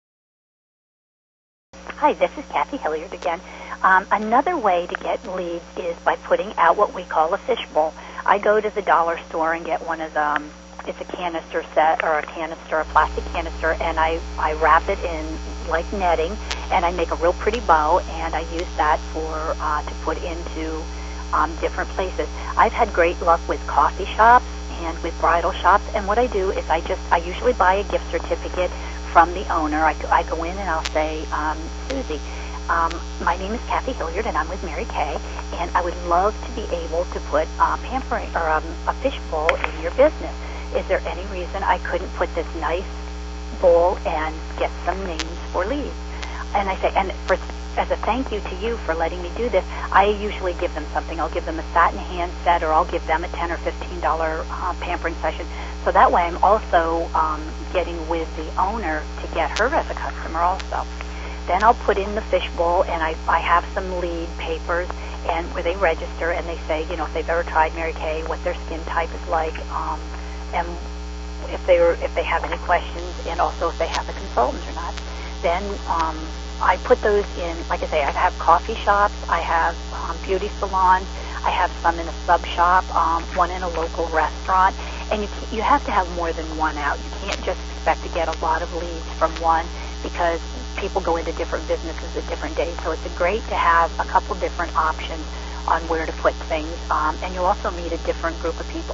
Hi, this is Kathy Hilliard again. Um, another way to get leads is by putting out what we call a fish bowl. I go to the dollar store and get one of the, um, it's a canister set, or a canister, a plastic canister, and I, I wrap it in like netting, and I make a real pretty bow, and I use that for uh, to put into um, different places. I've had great luck with coffee shops and with bridal shops, and what I do is I just, I usually buy a gift certificate from the owner. I, I go in and I'll say, um, Susie, Um, my name is Kathy Hilliard, and I'm with Mary Kay, and I would love to be able to put uh, pampering or um, a fish bowl in your business. Is there any reason I couldn't put this nice bowl and get some names for leads? And I say, and for, as a thank you to you for letting me do this, I usually give them something. I'll give them a satin hand set, or I'll give them a ten or fifteen dollar uh, pampering session. So that way, I'm also um, getting with the owner to get her as a customer also. Then I'll put in the fish bowl, and I, I have some lead papers, and where they register, and they say, you know, if they've ever tried Mary Kay, what their skin type is like, um, and if they were, if they have any questions, and also if they have a consultant or not. Then um, I put those in. Like I say, I have coffee shops, I have um, beauty salons, I have some in a sub shop, um, one in a local restaurant, and you you have to have more than one out. You can't just expect to get a lot of leads from one, because people go into different businesses at different days. So it's great to have a couple different options on where to put things, um, and you'll also meet a different group of people.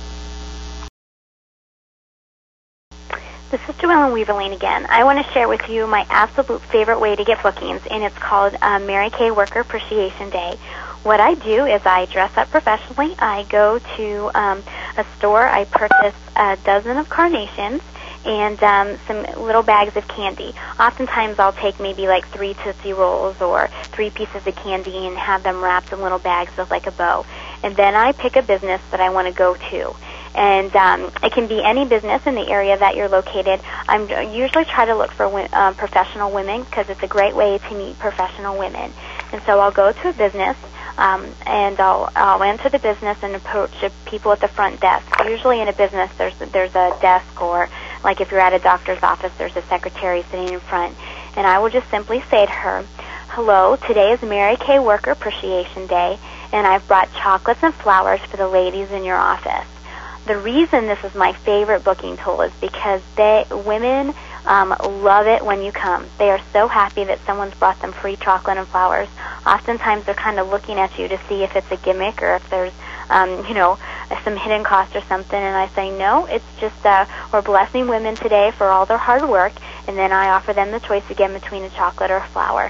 This is Joellen Weaverling again. I want to share with you my absolute favorite way to get bookings, and it's called uh, Mary Kay Worker Appreciation Day. What I do is I dress up professionally. I go to um, a store. I purchase a dozen of carnations, and um, some little bags of candy. Oftentimes I'll take maybe like three Tootsie Rolls or three pieces of candy and have them wrapped in little bags with like a bow. And then I pick a business that I want to go to. And um, it can be any business in the area that you're located. I'm I usually try to look for uh, professional women because it's a great way to meet professional women. And so I'll go to a business, um, and I'll, I'll enter the business and approach the people at the front desk. Usually in a business, there's there's a desk, or like if you're at a doctor's office, there's a secretary sitting in front. And I will just simply say to her, "Hello, today is Mary Kay Worker Appreciation Day, and I've brought chocolates and flowers for the ladies in your office." The reason this is my favorite booking tool is because they women um, love it when you come. They are so happy that someone's brought them free chocolate and flowers. Oftentimes they're kind of looking at you to see if it's a gimmick or if there's, um, you know, some hidden cost or something. And I say, no, it's just uh, we're blessing women today for all their hard work. And then I offer them the choice again between a chocolate or a flower.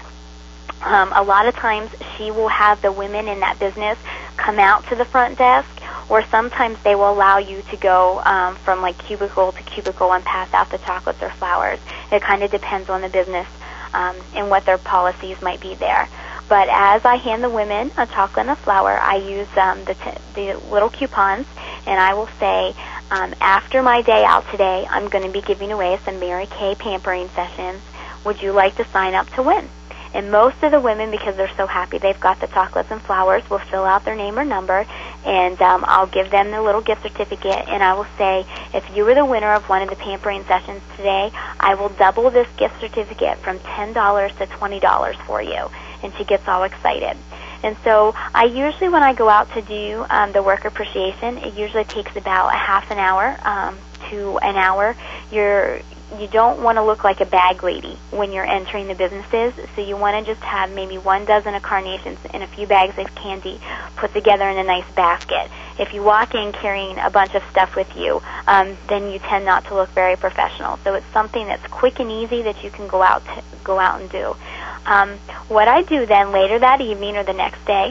Um, a lot of times she will have the women in that business come out to the front desk, or sometimes they will allow you to go um, from like cubicle to cubicle and pass out the chocolates or flowers. It kind of depends on the business um, and what their policies might be there. But as I hand the women a chocolate and a flower, I use um, the, t- the little coupons, and I will say, um, after my day out today, I'm going to be giving away some Mary Kay pampering sessions. Would you like to sign up to win? And most of the women, because they're so happy they've got the chocolates and flowers, will fill out their name or number, and um, I'll give them the little gift certificate, and I will say, if you were the winner of one of the pampering sessions today, I will double this gift certificate from ten dollars to twenty dollars for you. And she gets all excited. And so I usually, when I go out to do um, the work appreciation, it usually takes about a half an hour um, to an hour. You're You don't want to look like a bag lady when you're entering the businesses, so you want to just have maybe one dozen of carnations and a few bags of candy put together in a nice basket. If you walk in carrying a bunch of stuff with you, um, then you tend not to look very professional. So it's something that's quick and easy that you can go out to, go out and do. Um, what I do then later that evening or the next day,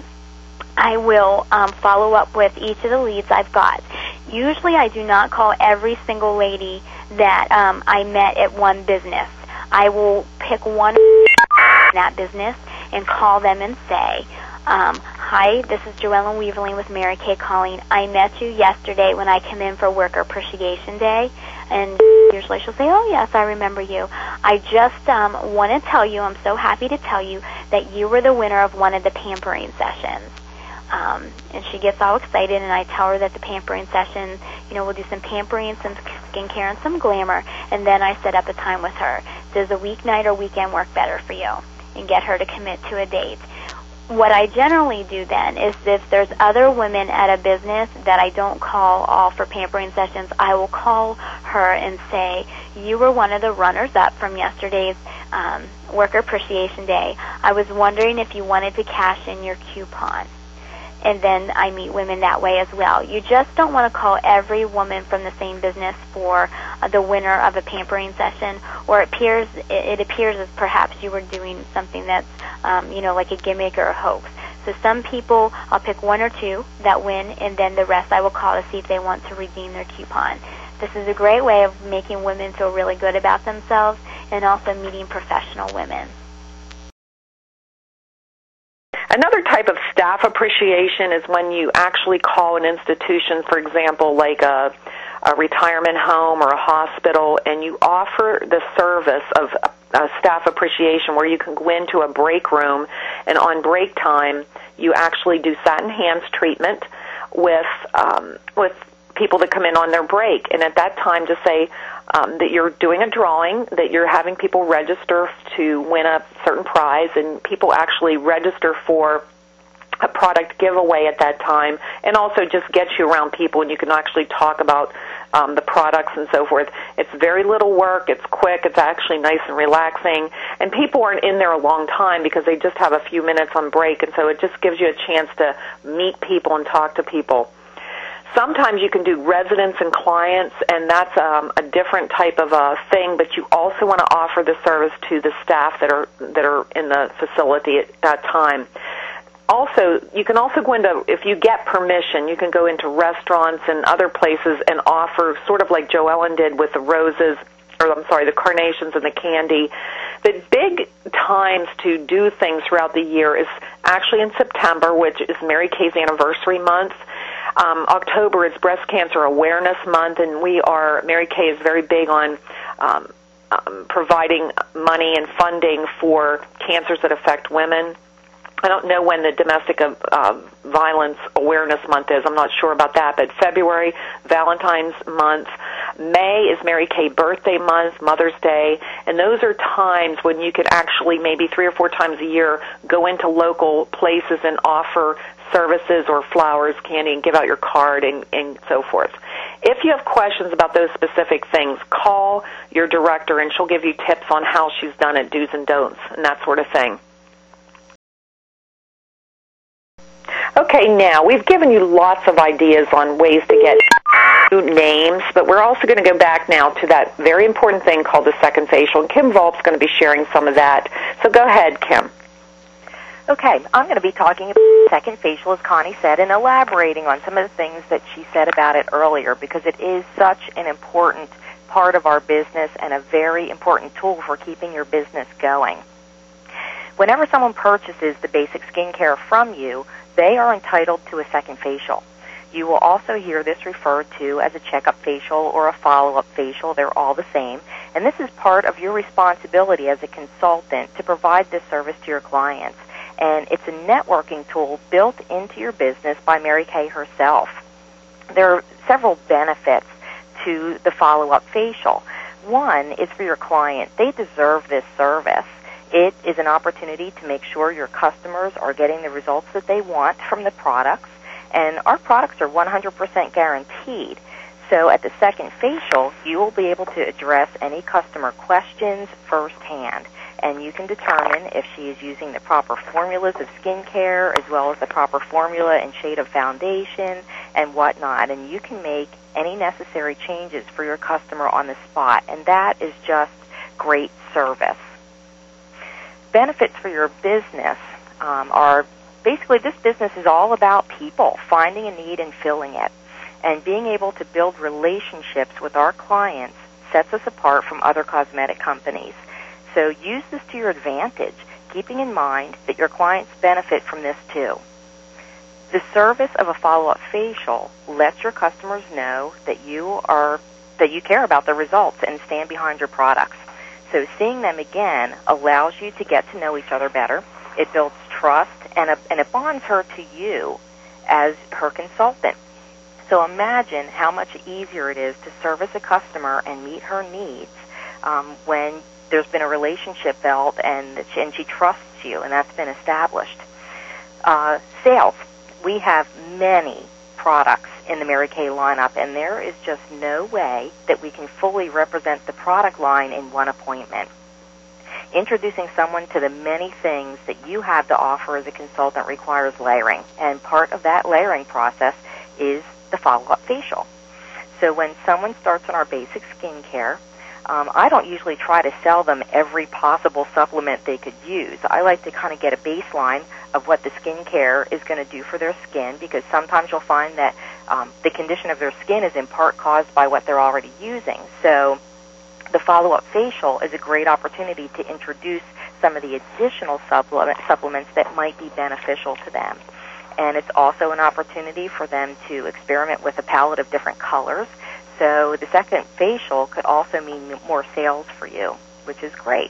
I will um, follow up with each of the leads I've got. Usually I do not call every single lady that um, I met at one business. I will pick one in that business and call them and say, um, "Hi, this is Joellen Weaverling with Mary Kay calling. I met you yesterday when I came in for Worker Appreciation Day." And usually she'll say, "Oh, yes, I remember you. I just um, want to tell you, I'm so happy to tell you that you were the winner of one of the pampering sessions." Um, and she gets all excited, and I tell her that the pampering session, you know, we'll do some pampering, some skincare, and some glamour, and then I set up a time with her. Does a weeknight or weekend work better for you? And get her to commit to a date. What I generally do then is if there's other women at a business that I don't call all for pampering sessions, I will call her and say, "You were one of the runners-up from yesterday's um, Worker Appreciation Day. I was wondering if you wanted to cash in your coupon." And then I meet women that way as well. You just don't want to call every woman from the same business for uh, the winner of a pampering session, or it appears it appears as perhaps you were doing something that's um, you know, like a gimmick or a hoax. So some people, I'll pick one or two that win, and then the rest I will call to see if they want to redeem their coupon. This is a great way of making women feel really good about themselves and also meeting professional women. Another type of staff appreciation is when you actually call an institution, for example, like a, a retirement home or a hospital, and you offer the service of a staff appreciation where you can go into a break room, and on break time you actually do satin hands treatment with um, with people that come in on their break. And at that time, just say um, that you're doing a drawing, that you're having people register to win a certain prize, and people actually register for a product giveaway at that time, and also just get you around people, and you can actually talk about um, the products and so forth. It's very little work. It's quick. It's actually nice and relaxing, and people aren't in there a long time because they just have a few minutes on break, and so it just gives you a chance to meet people and talk to people. Sometimes you can do residents and clients, and that's um, a different type of a thing, but you also want to offer the service to the staff that are that are in the facility at that time. also, you can also go into, if you get permission, you can go into restaurants and other places and offer, sort of like Joe Ellen did with the roses, or I'm sorry, the carnations and the candy. The big times to do things throughout the year is actually in September, which is Mary Kay's anniversary month. Um, October is Breast Cancer Awareness Month, and we are, Mary Kay is very big on um, um, providing money and funding for cancers that affect women. I don't know when the Domestic uh, Violence Awareness Month is. I'm not sure about that. But February, Valentine's Month. May is Mary Kay Birthday Month, Mother's Day. And those are times when you could actually maybe three or four times a year go into local places and offer services or flowers, candy, and give out your card and, and so forth. If you have questions about those specific things, call your director and she'll give you tips on how she's done it, do's and don'ts, and that sort of thing. Okay, now, we've given you lots of ideas on ways to get new names, but we're also going to go back now to that very important thing called the second facial, and Kim Volp's going to be sharing some of that. So go ahead, Kim. Okay, I'm going to be talking about the second facial, as Connie said, and elaborating on some of the things that she said about it earlier, because it is such an important part of our business and a very important tool for keeping your business going. Whenever someone purchases the basic skincare from you, they are entitled to a second facial. You will also hear this referred to as a checkup facial or a follow-up facial. They're all the same. And this is part of your responsibility as a consultant to provide this service to your clients. And it's a networking tool built into your business by Mary Kay herself. There are several benefits to the follow-up facial. One is for your client. They deserve this service. It is an opportunity to make sure your customers are getting the results that they want from the products, and our products are one hundred percent guaranteed. So at the second facial, you will be able to address any customer questions firsthand, and you can determine if she is using the proper formulas of skincare as well as the proper formula and shade of foundation and whatnot, and you can make any necessary changes for your customer on the spot, and that is just great service. Benefits for your business um, are basically, this business is all about people, finding a need and filling it. And being able to build relationships with our clients sets us apart from other cosmetic companies. So use this to your advantage, keeping in mind that your clients benefit from this too. The service of a follow-up facial lets your customers know that you are that you care about the results and stand behind your products. So seeing them again allows you to get to know each other better. It builds trust, and, a, and it bonds her to you as her consultant. So imagine how much easier it is to service a customer and meet her needs um, when there's been a relationship built and, and she trusts you, and that's been established. Uh, sales. We have many products in the Mary Kay lineup, and there is just no way that we can fully represent the product line in one appointment. Introducing someone to the many things that you have to offer as a consultant requires layering, and part of that layering process is the follow-up facial. So when someone starts on our basic skincare, um, I don't usually try to sell them every possible supplement they could use. I like to kind of get a baseline of what the skincare is going to do for their skin, because sometimes you'll find that um, the condition of their skin is in part caused by what they're already using. So the follow-up facial is a great opportunity to introduce some of the additional supplement, supplements that might be beneficial to them. And it's also an opportunity for them to experiment with a palette of different colors. So the second facial could also mean more sales for you, which is great.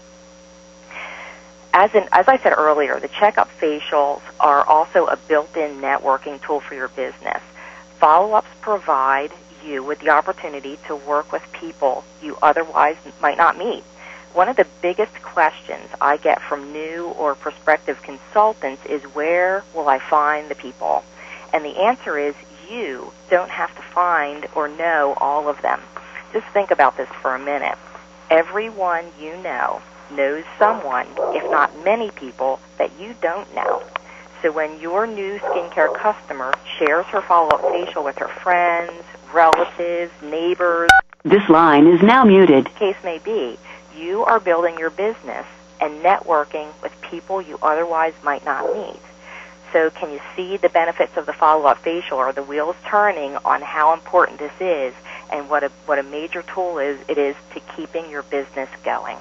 As, in, as I said earlier, the checkup facials are also a built-in networking tool for your business. Follow-ups provide you with the opportunity to work with people you otherwise might not meet. One of the biggest questions I get from new or prospective consultants is, where will I find the people? And the answer is, you don't have to find or know all of them. Just think about this for a minute. Everyone you know knows someone, if not many people, that you don't know. So when your new skincare customer shares her follow-up facial with her friends, relatives, neighbors, this line is now muted, case may be, you are building your business and networking with people you otherwise might not meet. so can you see the benefits of the follow-up facial? Are the wheels turning on how important this is and what a, what a major tool is it is to keeping your business going?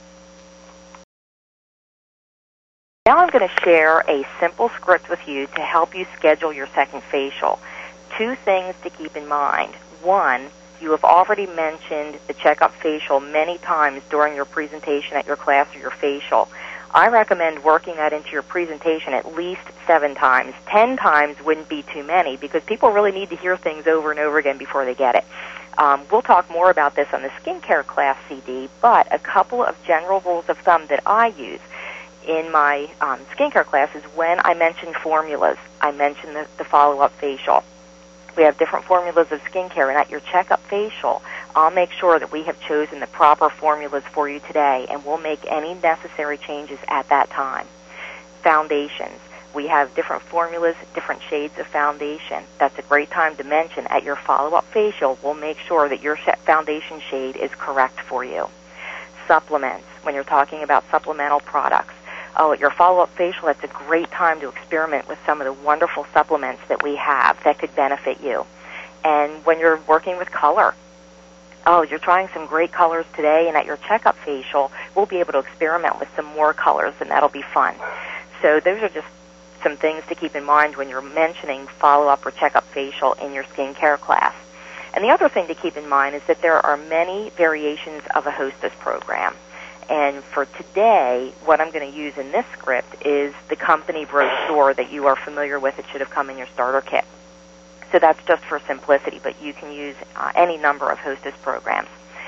Now I'm going to share a simple script with you to help you schedule your second facial. Two things to keep in mind. One, you have already mentioned the checkup facial many times during your presentation at your class or your facial. I recommend working that into your presentation at least seven times. Ten times wouldn't be too many because people really need to hear things over and over again before they get it. Um, we'll talk more about this on the skincare class C D, but a couple of general rules of thumb that I use in my um, skincare class is when I mention formulas, I mention the, the follow-up facial. We have different formulas of skincare, and at your checkup facial, I'll make sure that we have chosen the proper formulas for you today, and we'll make any necessary changes at that time. Foundations. We have different formulas, different shades of foundation. That's a great time to mention. At your follow-up facial, we'll make sure that your foundation shade is correct for you. Supplements. When you're talking about supplemental products, oh, at your follow-up facial, it's a great time to experiment with some of the wonderful supplements that we have that could benefit you. And when you're working with color, oh, you're trying some great colors today, and at your checkup facial, we'll be able to experiment with some more colors, and that'll be fun. So those are just some things to keep in mind when you're mentioning follow-up or checkup facial in your skincare class. And the other thing to keep in mind is that there are many variations of a hostess program. And for today, what I'm going to use in this script is the company brochure that you are familiar with. It should have come in your starter kit. So that's just for simplicity, but you can use uh, any number of hostess programs.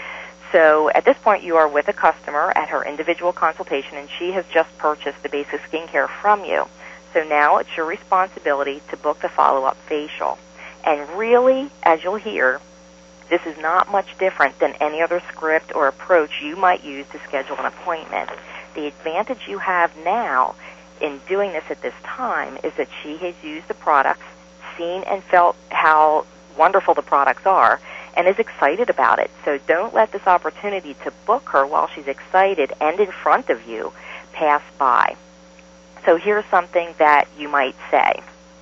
So at this point, you are with a customer at her individual consultation, and she has just purchased the basic skincare from you. So now it's your responsibility to book the follow-up facial. And really, as you'll hear, this is not much different than any other script or approach you might use to schedule an appointment. The advantage you have now in doing this at this time is that she has used the products, seen and felt how wonderful the products are, and is excited about it. So don't let this opportunity to book her while she's excited and in front of you pass by. So here's something that you might say.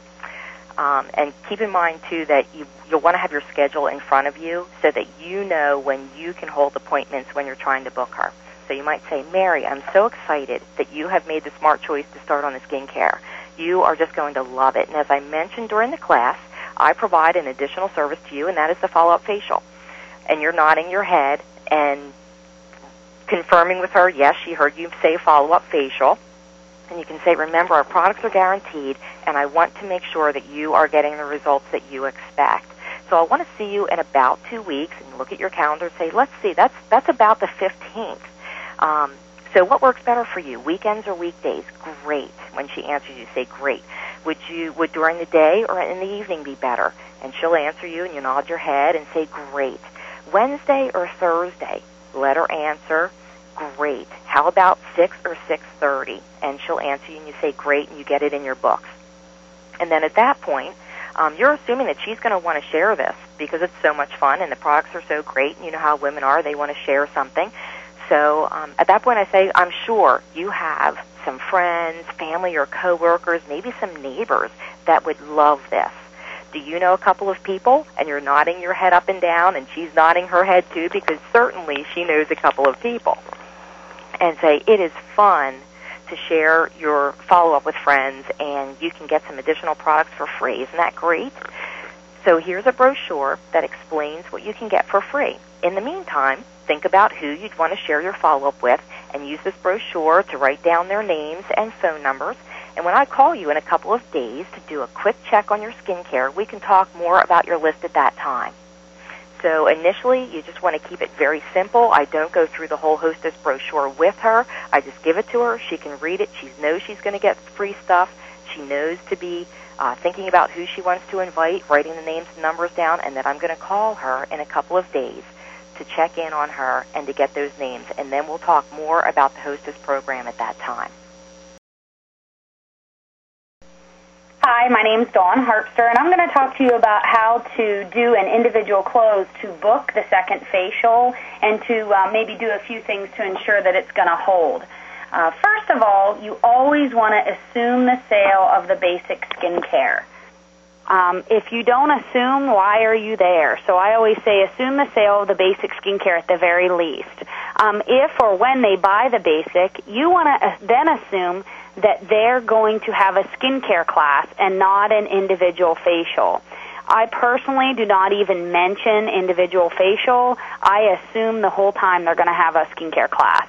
Um, and keep in mind, too, that you, you'll want to have your schedule in front of you so that you know when you can hold appointments when you're trying to book her. So you might say, Mary, I'm so excited that you have made the smart choice to start on the skincare. You are just going to love it. And as I mentioned during the class, I provide an additional service to you, and that is the follow-up facial. And you're nodding your head and confirming with her, yes, she heard you say follow-up facial. And you can say, remember, our products are guaranteed, and I want to make sure that you are getting the results that you expect. So I want to see you in about two weeks, and look at your calendar and say, let's see, that's that's about the fifteenth. Um, so what works better for you, weekends or weekdays? Great. When she answers you, say, great. Would you would during the day or in the evening be better? And she'll answer you, and you nod your head and say, great. Wednesday or Thursday? Let her answer. Great. How about six or six thirty? And she'll answer you, and you say, great, and you get it in your books. And then at that point, um, you're assuming that she's going to want to share this because it's so much fun and the products are so great, and you know how women are. They want to share something. So um, at that point, I say, I'm sure you have some friends, family, or coworkers, maybe some neighbors that would love this. Do you know a couple of people? And you're nodding your head up and down, and she's nodding her head too, because certainly she knows a couple of people. And say, it is fun to share your follow-up with friends, and you can get some additional products for free. Isn't that great? So here's a brochure that explains what you can get for free. In the meantime, think about who you'd want to share your follow-up with, and use this brochure to write down their names and phone numbers. And when I call you in a couple of days to do a quick check on your skincare, we can talk more about your list at that time. So initially, you just want to keep it very simple. I don't go through the whole hostess brochure with her. I just give it to her. She can read it. She knows she's going to get free stuff. She knows to be uh, thinking about who she wants to invite, writing the names and numbers down, and that I'm going to call her in a couple of days to check in on her and to get those names. And then we'll talk more about the hostess program at that time. Hi, my name's Dawn Harpster, and I'm going to talk to you about how to do an individual close to book the second facial and to uh, maybe do a few things to ensure that it's going to hold. Uh, first of all, you always want to assume the sale of the basic skincare. Um, if you don't assume, why are you there? So I always say assume the sale of the basic skincare at the very least. Um, if or when they buy the basic, you want to uh, then assume that they're going to have a skincare class and not an individual facial. I personally do not even mention individual facial. I assume the whole time they're going to have a skincare class.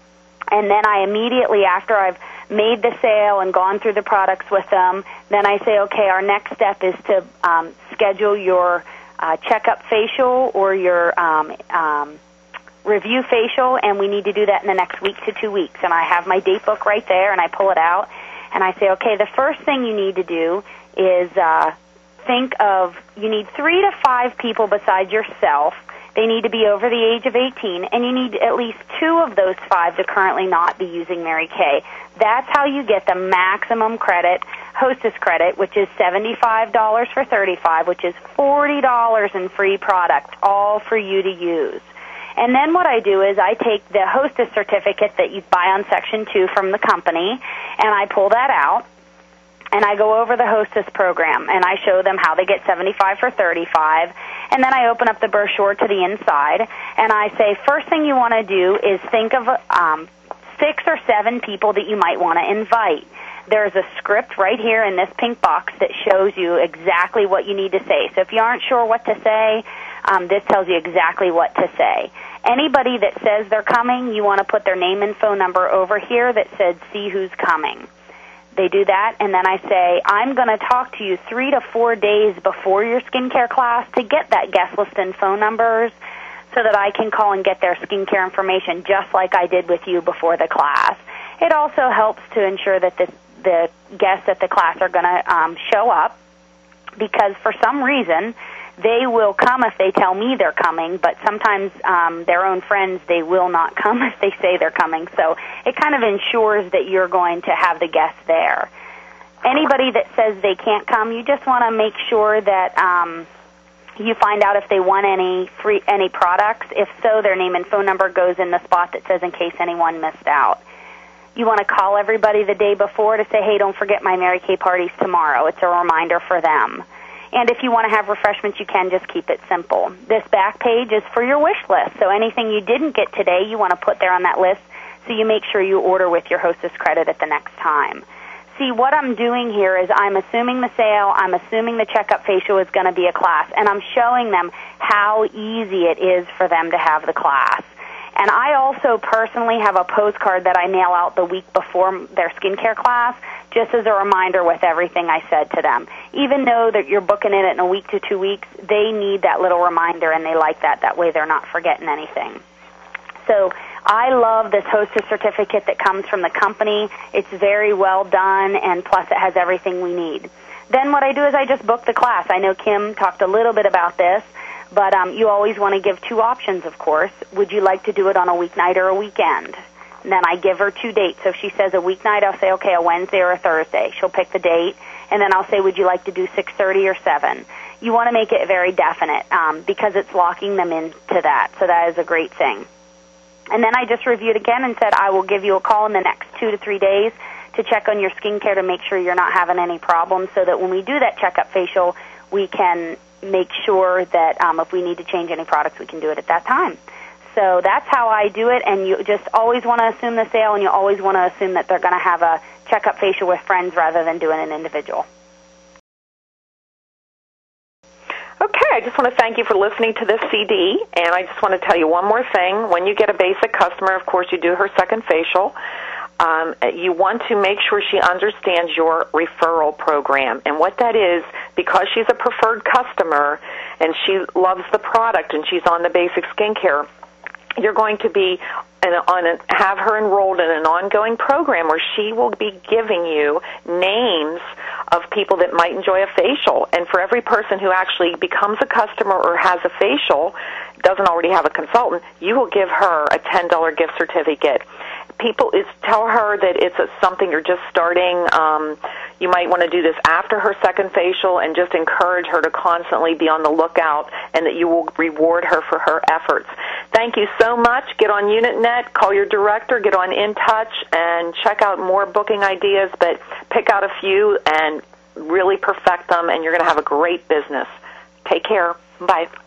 And then I immediately, after I've made the sale and gone through the products with them, then I say, okay, our next step is to um, schedule your uh, checkup facial or your um, um, review facial, and we need to do that in the next week to two weeks. And I have my date book right there, and I pull it out, and I say, okay, the first thing you need to do is uh, think of, you need three to five people besides yourself. They need to be over the age of eighteen, and you need at least two of those five to currently not be using Mary Kay. That's how you get the maximum credit, Hostess credit, which is seventy-five dollars for thirty-five dollars, which is forty dollars in free product, all for you to use. And then what I do is I take the Hostess certificate that you buy on Section two from the company, and I pull that out, and I go over the Hostess program, and I show them how they get seventy-five for thirty-five, and then I open up the brochure to the inside, and I say, first thing you want to do is think of um, six or seven people that you might want to invite. There's a script right here in this pink box that shows you exactly what you need to say. So if you aren't sure what to say, um, this tells you exactly what to say. Anybody that says they're coming, you want to put their name and phone number over here that says, see who's coming. They do that, and then I say, I'm going to talk to you three to four days before your skincare class to get that guest list and phone numbers so that I can call and get their skincare information just like I did with you before the class. It also helps to ensure that this, the guests at the class are going to um, show up, because for some reason they will come if they tell me they're coming, but sometimes um, their own friends, they will not come if they say they're coming. So it kind of ensures that you're going to have the guests there. Anybody that says they can't come, you just want to make sure that um, you find out if they want any free any products. If so, their name and phone number goes in the spot that says in case anyone missed out. You want to call everybody the day before to say, hey, don't forget my Mary Kay party's tomorrow. It's a reminder for them. And if you want to have refreshments, you can just keep it simple. This back page is for your wish list. So anything you didn't get today, you want to put there on that list so you make sure you order with your Hostess credit at the next time. See, what I'm doing here is I'm assuming the sale, I'm assuming the checkup facial is going to be a class, and I'm showing them how easy it is for them to have the class. And I also personally have a postcard that I mail out the week before their skincare class, just as a reminder with everything I said to them. Even though that you're booking it in a week to two weeks, they need that little reminder, and they like that. That way they're not forgetting anything. So I love this Hostess certificate that comes from the company. It's very well done, and plus it has everything we need. Then what I do is I just book the class. I know Kim talked a little bit about this, but um, you always want to give two options, of course. Would you like to do it on a weeknight or a weekend? And then I give her two dates. So if she says a weeknight, I'll say, okay, a Wednesday or a Thursday. She'll pick the date, and then I'll say, would you like to do six thirty or seven? You want to make it very definite um, because it's locking them into that, so that is a great thing. And then I just reviewed again and said, I will give you a call in the next two to three days to check on your skincare to make sure you're not having any problems, so that when we do that checkup facial, we can make sure that um, if we need to change any products, we can do it at that time. So that's how I do it, and you just always want to assume the sale, and you always want to assume that they're going to have a checkup facial with friends rather than doing an individual. Okay, I just want to thank you for listening to this C D, and I just want to tell you one more thing. When you get a basic customer, of course, you do her second facial. Um, you want to make sure she understands your referral program, and what that is, because she's a preferred customer and she loves the product and she's on the basic skincare, you're going to be an, on a, have her enrolled in an ongoing program where she will be giving you names of people that might enjoy a facial. And for every person who actually becomes a customer or has a facial, doesn't already have a consultant, you will give her a ten dollar gift certificate. People is tell her that it's a, something you're just starting. Um, you might want to do this after her second facial, and just encourage her to constantly be on the lookout, and that you will reward her for her efforts. Thank you so much. Get on UnitNet, call your director, get on InTouch, and check out more booking ideas, but pick out a few and really perfect them, and you're going to have a great business. Take care. Bye.